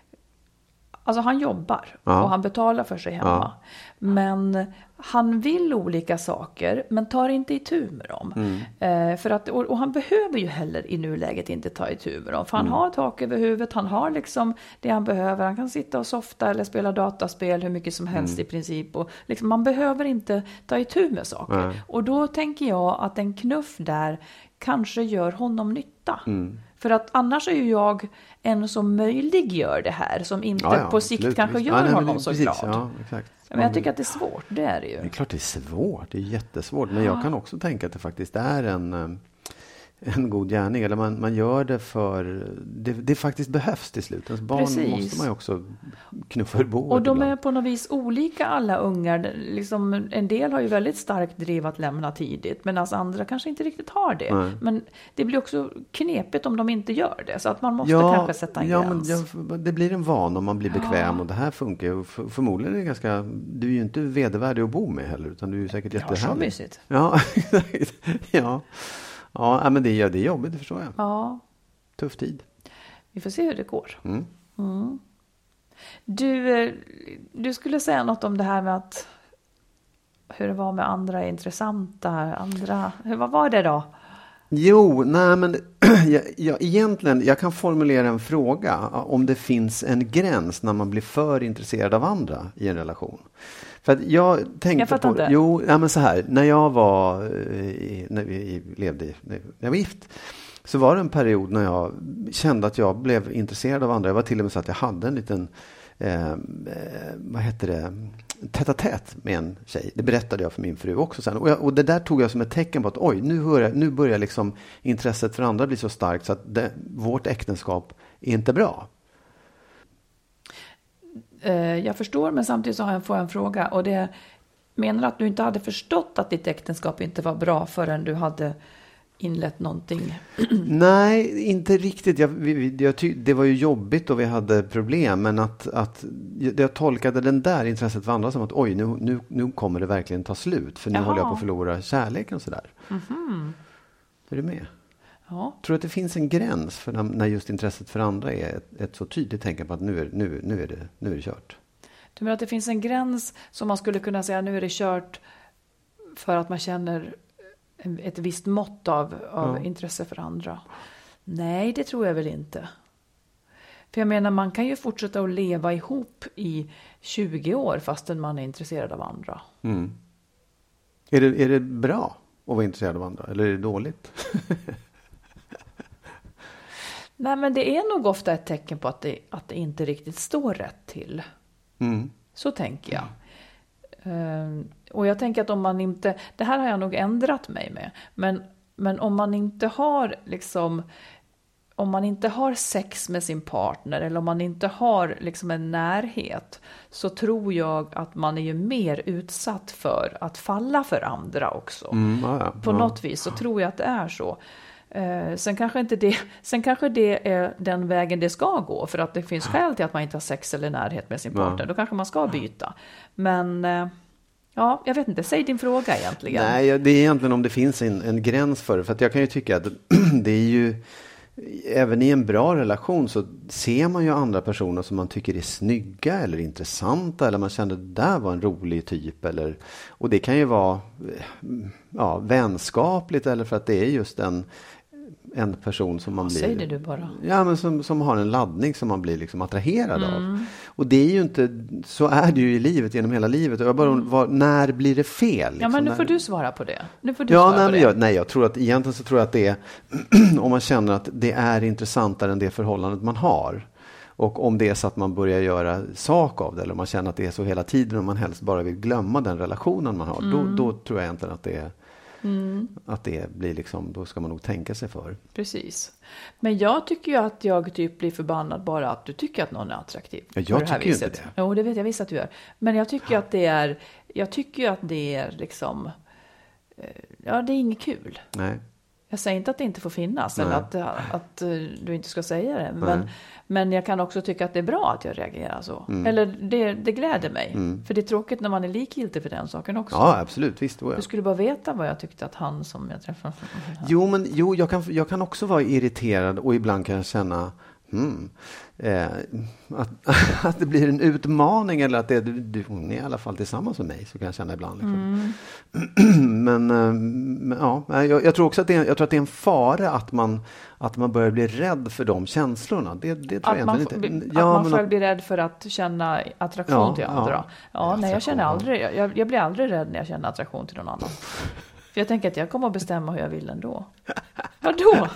Alltså han jobbar ja. och han betalar för sig hemma. Ja. Men han vill olika saker men tar inte itu med dem. Mm. Eh, för att, och, och han behöver ju heller i nuläget inte ta itu med dem. För han mm. har tak över huvudet, han har liksom det han behöver. Han kan sitta och softa eller spela dataspel hur mycket som helst mm. i princip. Och liksom, man behöver inte ta itu med saker. Mm. Och då tänker jag att en knuff där kanske gör honom nytta. Mm. För att annars är ju jag en som möjliggör det här. Som inte ja, ja, på sikt absolut. Kanske gör ja, nej, honom så glad. Ja, exakt. Men jag tycker att det är svårt, det är det ju. Det är klart det är svårt, det är jättesvårt. Men jag kan också tänka att det faktiskt är en, en god gärning. Eller man, man gör det för, det, det faktiskt behövs till slut. Ens barn Precis. Måste man ju också knuffa ur båd. Och de ibland. Är på något vis olika alla ungar. Liksom, en del har ju väldigt starkt driv att lämna tidigt. Medan andra kanske inte riktigt har det. Nej. Men det blir också knepigt om de inte gör det. Så att man måste ja, kanske sätta en ja, gräns. Men, ja, det blir en van om man blir bekväm. Ja. Och det här funkar ju. För, förmodligen är det ganska... Du är ju inte vedervärdig att bo med heller. Utan du är ju säkert jättehärlig. Ja, så mysigt. Ja, ja. Ja, men det är, det är jobbigt, det förstår jag. Ja. Tuff tid. Vi får se hur det går. Mm. Mm. Du, du skulle säga något om det här med att hur det var med andra intressanta, andra, hur, vad var det då? Jo, nej men jag, jag, egentligen, jag kan formulera en fråga om det finns en gräns när man blir för intresserad av andra i en relation. För att jag tänkte jag fattar på, inte. Jo, ja, men så här, när jag var, i, när vi levde, när jag var gift, så var det en period när jag kände att jag blev intresserad av andra. Jag var till och med så att jag hade en liten, eh, vad heter det, tätt-a-tätt med en tjej. Det berättade jag för min fru också sen. Och, jag, och det där tog jag som ett tecken på att oj, nu börjar, nu börjar liksom intresset för andra bli så starkt så att det, vårt äktenskap är inte bra. Jag förstår, men samtidigt så har jag, får jag en fråga. Och det menar att du inte hade förstått att ditt äktenskap inte var bra förrän du hade inlett någonting? Nej, inte riktigt. Jag, vi, jag tyck, det var ju jobbigt och vi hade problem. Men att, att jag tolkade den där intresset för andra som att oj, nu, nu, nu kommer det verkligen ta slut. För nu Jaha. håller jag på att förlora kärleken och sådär. Mm-hmm. Är du med? Ja. Tror du att det finns en gräns för när, när just intresset för andra är ett, ett så tydligt tänka på att nu är, nu, nu, är det, nu är det kört? Du menar att det finns en gräns som man skulle kunna säga nu är det kört för att man känner ett visst mått av, av ja. intresse för andra? Nej, det tror jag väl inte. För jag menar, man kan ju fortsätta att leva ihop i tjugo år fastän man är intresserad av andra. Mm. Är det, är det bra att vara intresserad av andra? Eller är det dåligt? Nej, men det är nog ofta ett tecken på att det, att det inte riktigt står rätt till. Mm. Så tänker jag. Um, och jag tänker att om man inte... Det här har jag nog ändrat mig med. Men, men om man inte har liksom... Om man inte har sex med sin partner eller om man inte har liksom en närhet, så tror jag att man är ju mer utsatt för att falla för andra också. Mm, ja, På ja. något vis så tror jag att det är så. Eh, sen, kanske inte det, sen kanske det är den vägen det ska gå, för att det finns skäl till att man inte har sex eller närhet med sin partner. Ja. Då kanske man ska byta. Men eh, ja, jag vet inte. Säg din fråga egentligen. Nej, det är egentligen om det finns en, en gräns för det. För att jag kan ju tycka att det är ju... även i en bra relation så ser man ju andra personer som man tycker är snygga eller intressanta, eller man känner att det där var en rolig typ, eller, och det kan ju vara ja, vänskapligt, eller för att det är just en en person som man blir... Säg det du bara. Ja, men som, som har en laddning som man blir liksom attraherad mm. av. Och det är ju inte... Så är det ju i livet, genom hela livet. Och jag bara, mm. var, när blir det fel? Liksom? Ja, men nu får när... du svara på det. Nu får du ja, svara nej, på men det. Jag, nej, jag tror att egentligen så tror jag att det är... om man känner att det är intressantare än det förhållandet man har. Och om det är så att man börjar göra sak av det, eller man känner att det är så hela tiden och man helst bara vill glömma den relationen man har. Mm. Då, då tror jag egentligen att det är... Mm. Att det blir liksom, då ska man nog tänka sig för. Precis. Men jag tycker ju att jag typ blir förbannad bara att du tycker att någon är attraktiv. Ja, jag tycker ju inte det. Jo, det vet jag visst att du gör. Men jag tycker att det är, jag tycker ju att det är liksom, ja, det är inget kul. Nej. Jag säger inte att det inte får finnas, Nej. eller att, att du inte ska säga det. Men, men jag kan också tycka att det är bra att jag reagerar så. Mm. Eller det, det gläder mig. Mm. För det är tråkigt när man är likgiltig för den saken också. Ja, absolut. Visst, du skulle bara veta vad jag tyckte att han som jag träffade. Jo, men jo, jag, kan, jag kan också vara irriterad och ibland kan jag känna... Hmm. Eh, att, att det blir en utmaning, eller att det, du, du, hon är i alla fall tillsammans med mig, så kan jag känna ibland. Liksom. Mm. men, eh, men ja, jag, jag tror också att det är, jag tror att det är en fara att man, att man börjar bli rädd för de känslorna. Det, det tror att jag man, inte. Bli, ja, att man själv att... blir rädd för att känna attraktion ja, till andra. Ja, ja, ja nej, jag känner aldrig, jag, jag blir aldrig rädd när jag känner attraktion till någon annan. För jag tänker att jag kommer att bestämma hur jag vill ändå. Vadå?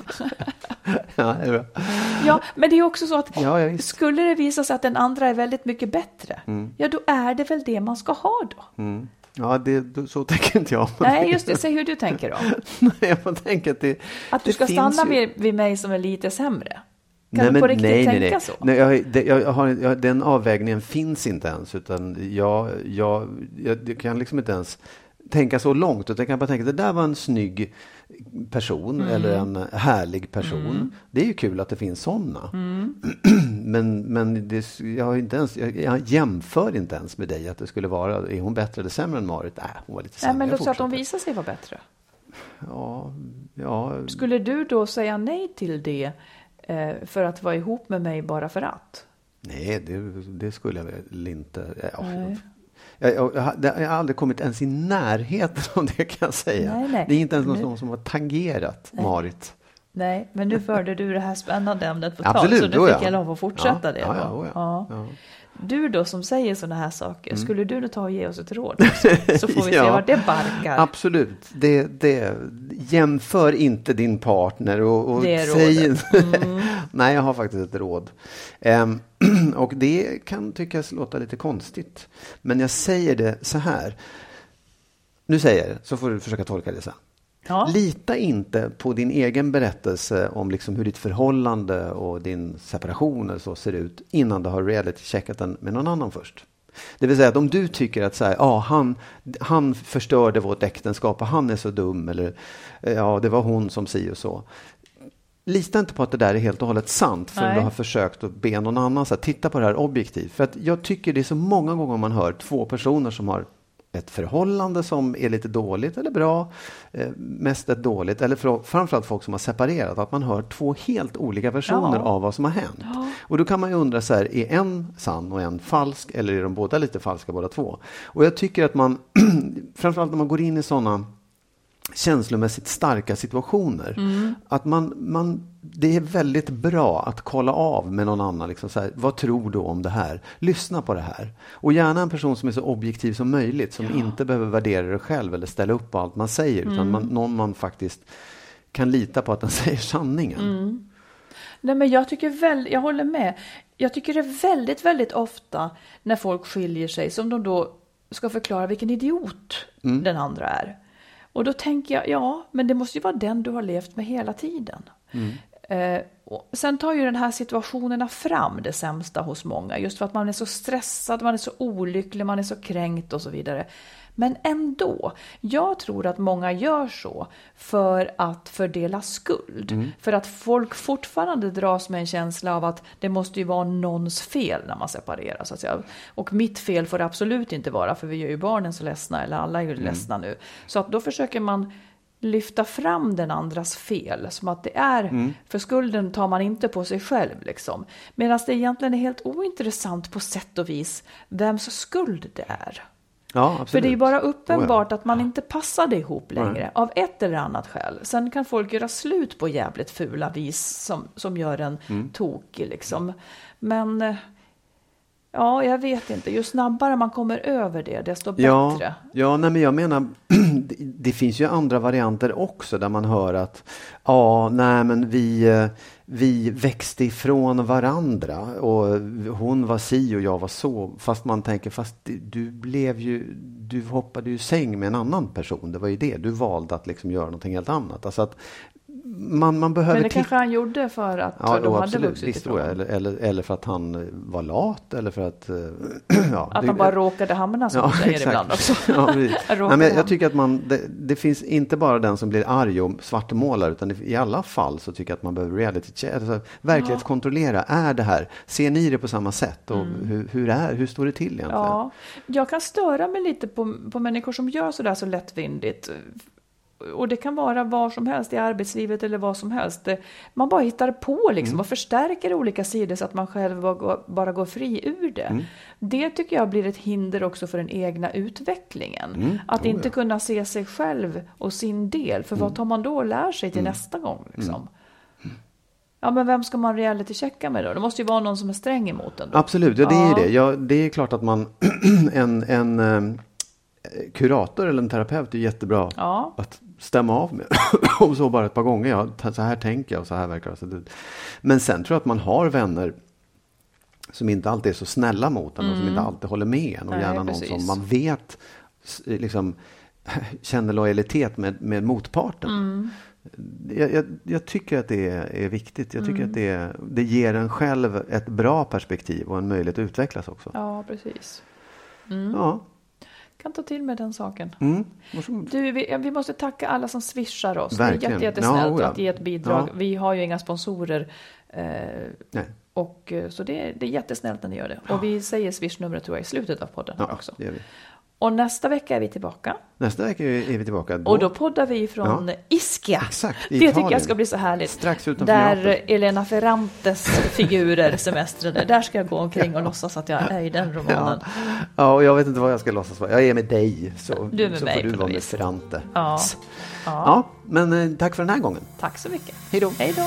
Ja, det är bra. Ja, men det är också så att ja, ja, skulle det visa sig att den andra är väldigt mycket bättre, mm. ja, då är det väl det man ska ha då. Mm. Ja, det, så tänker inte jag. Nej, just det. Säg hur du tänker då. Nej, jag tänker att det Att du det ska stanna ju... vid, vid mig som är lite sämre. Kan nej, du men, på riktigt nej, tänka nej, nej. så? Nej, jag, det, jag har, jag, den avvägningen finns inte ens. Utan jag, jag, jag, jag kan liksom inte ens tänka så långt. Utan jag kan bara tänka att det där var en snygg person mm. eller en härlig person. Mm. Det är ju kul att det finns sådana. Mm. men men det, jag, har inte ens, jag, jag jämför inte ens med dig att det skulle vara, är hon bättre eller sämre än Marit? Nej, hon var lite sämre. Nej, men låt så att de visar sig vara bättre. Ja, ja. Skulle du då säga nej till det eh, för att vara ihop med mig bara för att? Nej, det, det skulle jag väl inte. Ja, jag, jag, jag, jag har aldrig kommit ens i närheten av det, kan jag säga. Nej, nej. Det är inte ens någon som har tangerat nej. Marit. Nej, men nu förde du det här spännande ämnet på tal, så nu fick ja. jag lov att fortsätta ja, det. Ja, ja, ja. Ja. Du då som säger sådana här saker, mm. skulle du nu ta och ge oss ett råd? Så får vi ja, se vart det barkar. Absolut. Det, det, jämför inte din partner och, och det är säg... mm. Nej, jag har faktiskt ett råd. Um, och det kan tyckas låta lite konstigt. Men jag säger det så här. Nu säger jag det, så får du försöka tolka det sen. Ja. Lita inte på din egen berättelse om liksom hur ditt förhållande och din separation eller så ser ut innan du har reality-checkat den med någon annan först. Det vill säga att om du tycker att så här, ja, han, han förstörde vårt äktenskap och han är så dum, eller ja, det var hon som si och så. Lita inte på att det där är helt och hållet sant förrän du har försökt att be någon annan så här, titta på det här objektivt. För att jag tycker det är så många gånger man hör två personer som har ett förhållande som är lite dåligt eller bra, eh, mest ett dåligt, eller för, framförallt folk som har separerat, att man hör två helt olika versioner ja. av vad som har hänt. Ja. Och då kan man ju undra så här, är en sann och en falsk, eller är de båda lite falska båda två? Och jag tycker att man, framförallt när man går in i sådana känslomässigt starka situationer, mm. att man, man, det är väldigt bra att kolla av med någon annan, liksom så här, vad tror du om det här? Lyssna på det här. Och gärna en person som är så objektiv som möjligt, som ja. inte behöver värdera det själv eller ställa upp på allt man säger, mm. utan man, någon man faktiskt kan lita på att den säger sanningen. Mm. Nej, men jag tycker väl, jag håller med. Jag tycker det är väldigt, väldigt ofta när folk skiljer sig som de då ska förklara vilken idiot mm. den andra är. Och då tänker jag, ja, men det måste ju vara den du har levt med hela tiden. Mm. Eh, och sen tar ju den här situationerna fram det sämsta hos många. Just för att man är så stressad, man är så olycklig, man är så kränkt och så vidare. Men ändå, jag tror att många gör så för att fördela skuld. Mm. För att folk fortfarande dras med en känsla av att det måste ju vara någons fel när man separerar. Så att säga. Och mitt fel får det absolut inte vara, för vi gör ju barnen så ledsna, eller alla är ju mm. ledsna nu. Så att då försöker man lyfta fram den andras fel. Som att det är, mm. för skulden tar man inte på sig själv liksom. Medan det egentligen är helt ointressant på sätt och vis vems skuld det är. Ja, absolut. För det är ju bara uppenbart oh, ja. att man inte passade ihop längre mm. av ett eller annat skäl. Sen kan folk göra slut på jävligt fula vis som, som gör en mm. tokig liksom. Men ja, jag vet inte. Ju snabbare man kommer över det, desto ja, bättre. Ja, nej, men jag menar, det, det finns ju andra varianter också där man hör att ja, nej men vi, vi växte ifrån varandra och hon var si och jag var så. Fast man tänker, fast du blev ju, du hoppade ju säng med en annan person. Det var ju det. Du valde att liksom göra någonting helt annat. Alltså att Man, man behöver Men det kanske han gjorde för att ja, de då, hade vuxit ifrån. Jag. Eller, eller, eller för att han var lat. Eller för att, ja, att det, han bara råkade hamna som ja, säger exakt. ibland också. Ja, Nej, men jag tycker att man, det, det finns inte bara den som blir arg och svartmålar. Utan i alla fall så tycker jag att man behöver reality check. Alltså, verklighetskontrollera. Ja. Är det här? Ser ni det på samma sätt? Och mm. hur, hur, är, hur står det till egentligen? Ja, jag kan störa mig lite på, på människor som gör sådär så lättvindigt. Och det kan vara var som helst i arbetslivet eller vad som helst. Man bara hittar på liksom mm. och förstärker olika sidor så att man själv bara går, bara går fri ur det. Mm. Det tycker jag blir ett hinder också för den egna utvecklingen. Mm. Att oh, inte ja. kunna se sig själv och sin del. För mm. vad tar man då och lär sig till mm. nästa gång liksom? Mm. Ja, men vem ska man reality-checka med då? Det måste ju vara någon som är sträng emot en. Då. Absolut, ja, det är ja. det. Ja, det är klart att man en... en um... kurator eller en terapeut är jättebra ja. att stämma av med. Om så bara ett par gånger. Ja, så här tänker jag och så här verkar det. Men sen tror jag att man har vänner som inte alltid är så snälla mot en mm. och som inte alltid håller med en. Och Nej, gärna precis. någon som man vet liksom, känner lojalitet med, med motparten. Mm. Jag, jag, jag tycker att det är, är viktigt. Jag tycker mm. att det, det ger en själv ett bra perspektiv och en möjlighet att utvecklas också. Ja, precis. Mm. Ja. Kan ta till med den saken. Mm. Du, vi, vi måste tacka alla som swishar oss. Verkligen. Det är jättesnällt ja, ja. att ge ett bidrag. Ja. Vi har ju inga sponsorer. Eh, Nej. och, så det, det är jättesnällt när ni gör det. Ja. Och vi säger swishnumret tror jag i slutet av podden ja, också. Det gör vi. Och nästa vecka är vi tillbaka. Nästa vecka är vi tillbaka. Då. Och då poddar vi från ja. Ischia. Exakt, det Italien. Tycker jag ska bli så härligt. Strax utanför Där Neapel. Elena Ferrantes figurer semestrade. Där ska jag gå omkring och låtsas att jag är i den romanen. Ja, ja och jag vet inte vad jag ska låtsas vara. Jag är med dig. Så, du är med så mig, får du vara med Ferrante. Ja. Ja. ja, men eh, tack för den här gången. Tack så mycket. Hej då. Hej då.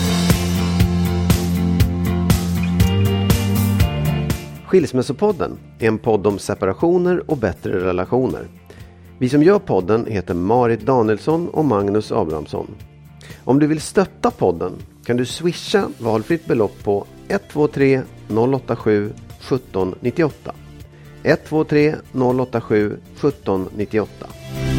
Skilsmässopodden är en podd om separationer och bättre relationer. Vi som gör podden heter Marit Danielsson och Magnus Abrahamsson. Om du vill stötta podden kan du swisha valfritt belopp på ett två tre noll åtta sju ett sju nio åtta. ett två tre noll åtta sju ett sju nio åtta.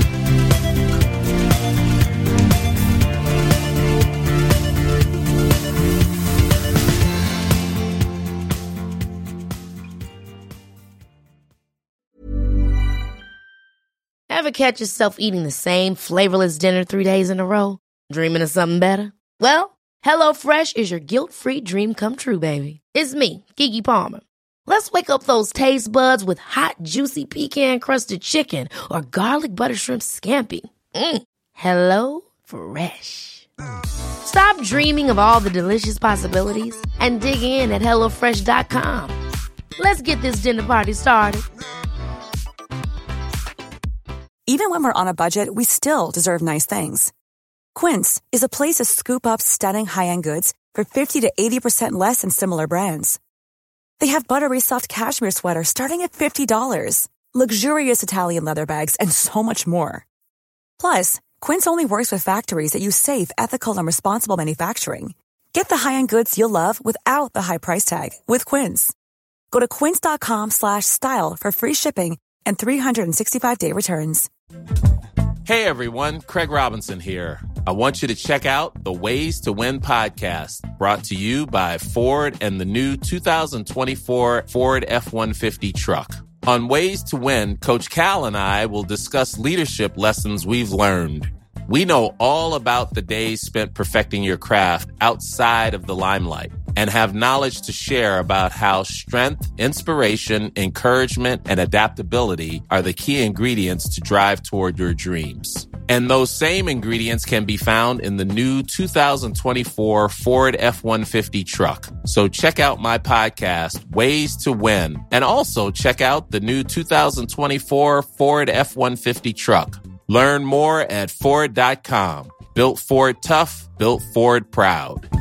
Ever catch yourself eating the same flavorless dinner three days in a row? Dreaming of something better? Well, HelloFresh is your guilt-free dream come true, baby. It's me, Keke Palmer. Let's wake up those taste buds with hot, juicy pecan-crusted chicken or garlic butter shrimp scampi. Mm. Hello Fresh. Stop dreaming of all the delicious possibilities and dig in at hello fresh dot com. Let's get this dinner party started. Even when we're on a budget, we still deserve nice things. Quince is a place to scoop up stunning high-end goods for fifty to eighty percent less than similar brands. They have buttery soft cashmere sweaters starting at fifty dollars, luxurious Italian leather bags, and so much more. Plus, Quince only works with factories that use safe, ethical, and responsible manufacturing. Get the high-end goods you'll love without the high price tag with Quince. Go to quince dot com slash style for free shipping and three sixty-five day returns. Hey everyone, Craig Robinson here. I want you to check out the Ways to Win podcast, brought to you by Ford and the new two thousand twenty-four Ford F one fifty truck. On Ways to Win, Coach Cal and I will discuss leadership lessons we've learned. We know all about the days spent perfecting your craft outside of the limelight and have knowledge to share about how strength, inspiration, encouragement, and adaptability are the key ingredients to drive toward your dreams. And those same ingredients can be found in the new two thousand twenty-four Ford F one fifty truck. So check out my podcast, Ways to Win, and also check out the new two thousand twenty-four Ford F one fifty truck. Learn more at Ford dot com. Built Ford tough, built Ford proud.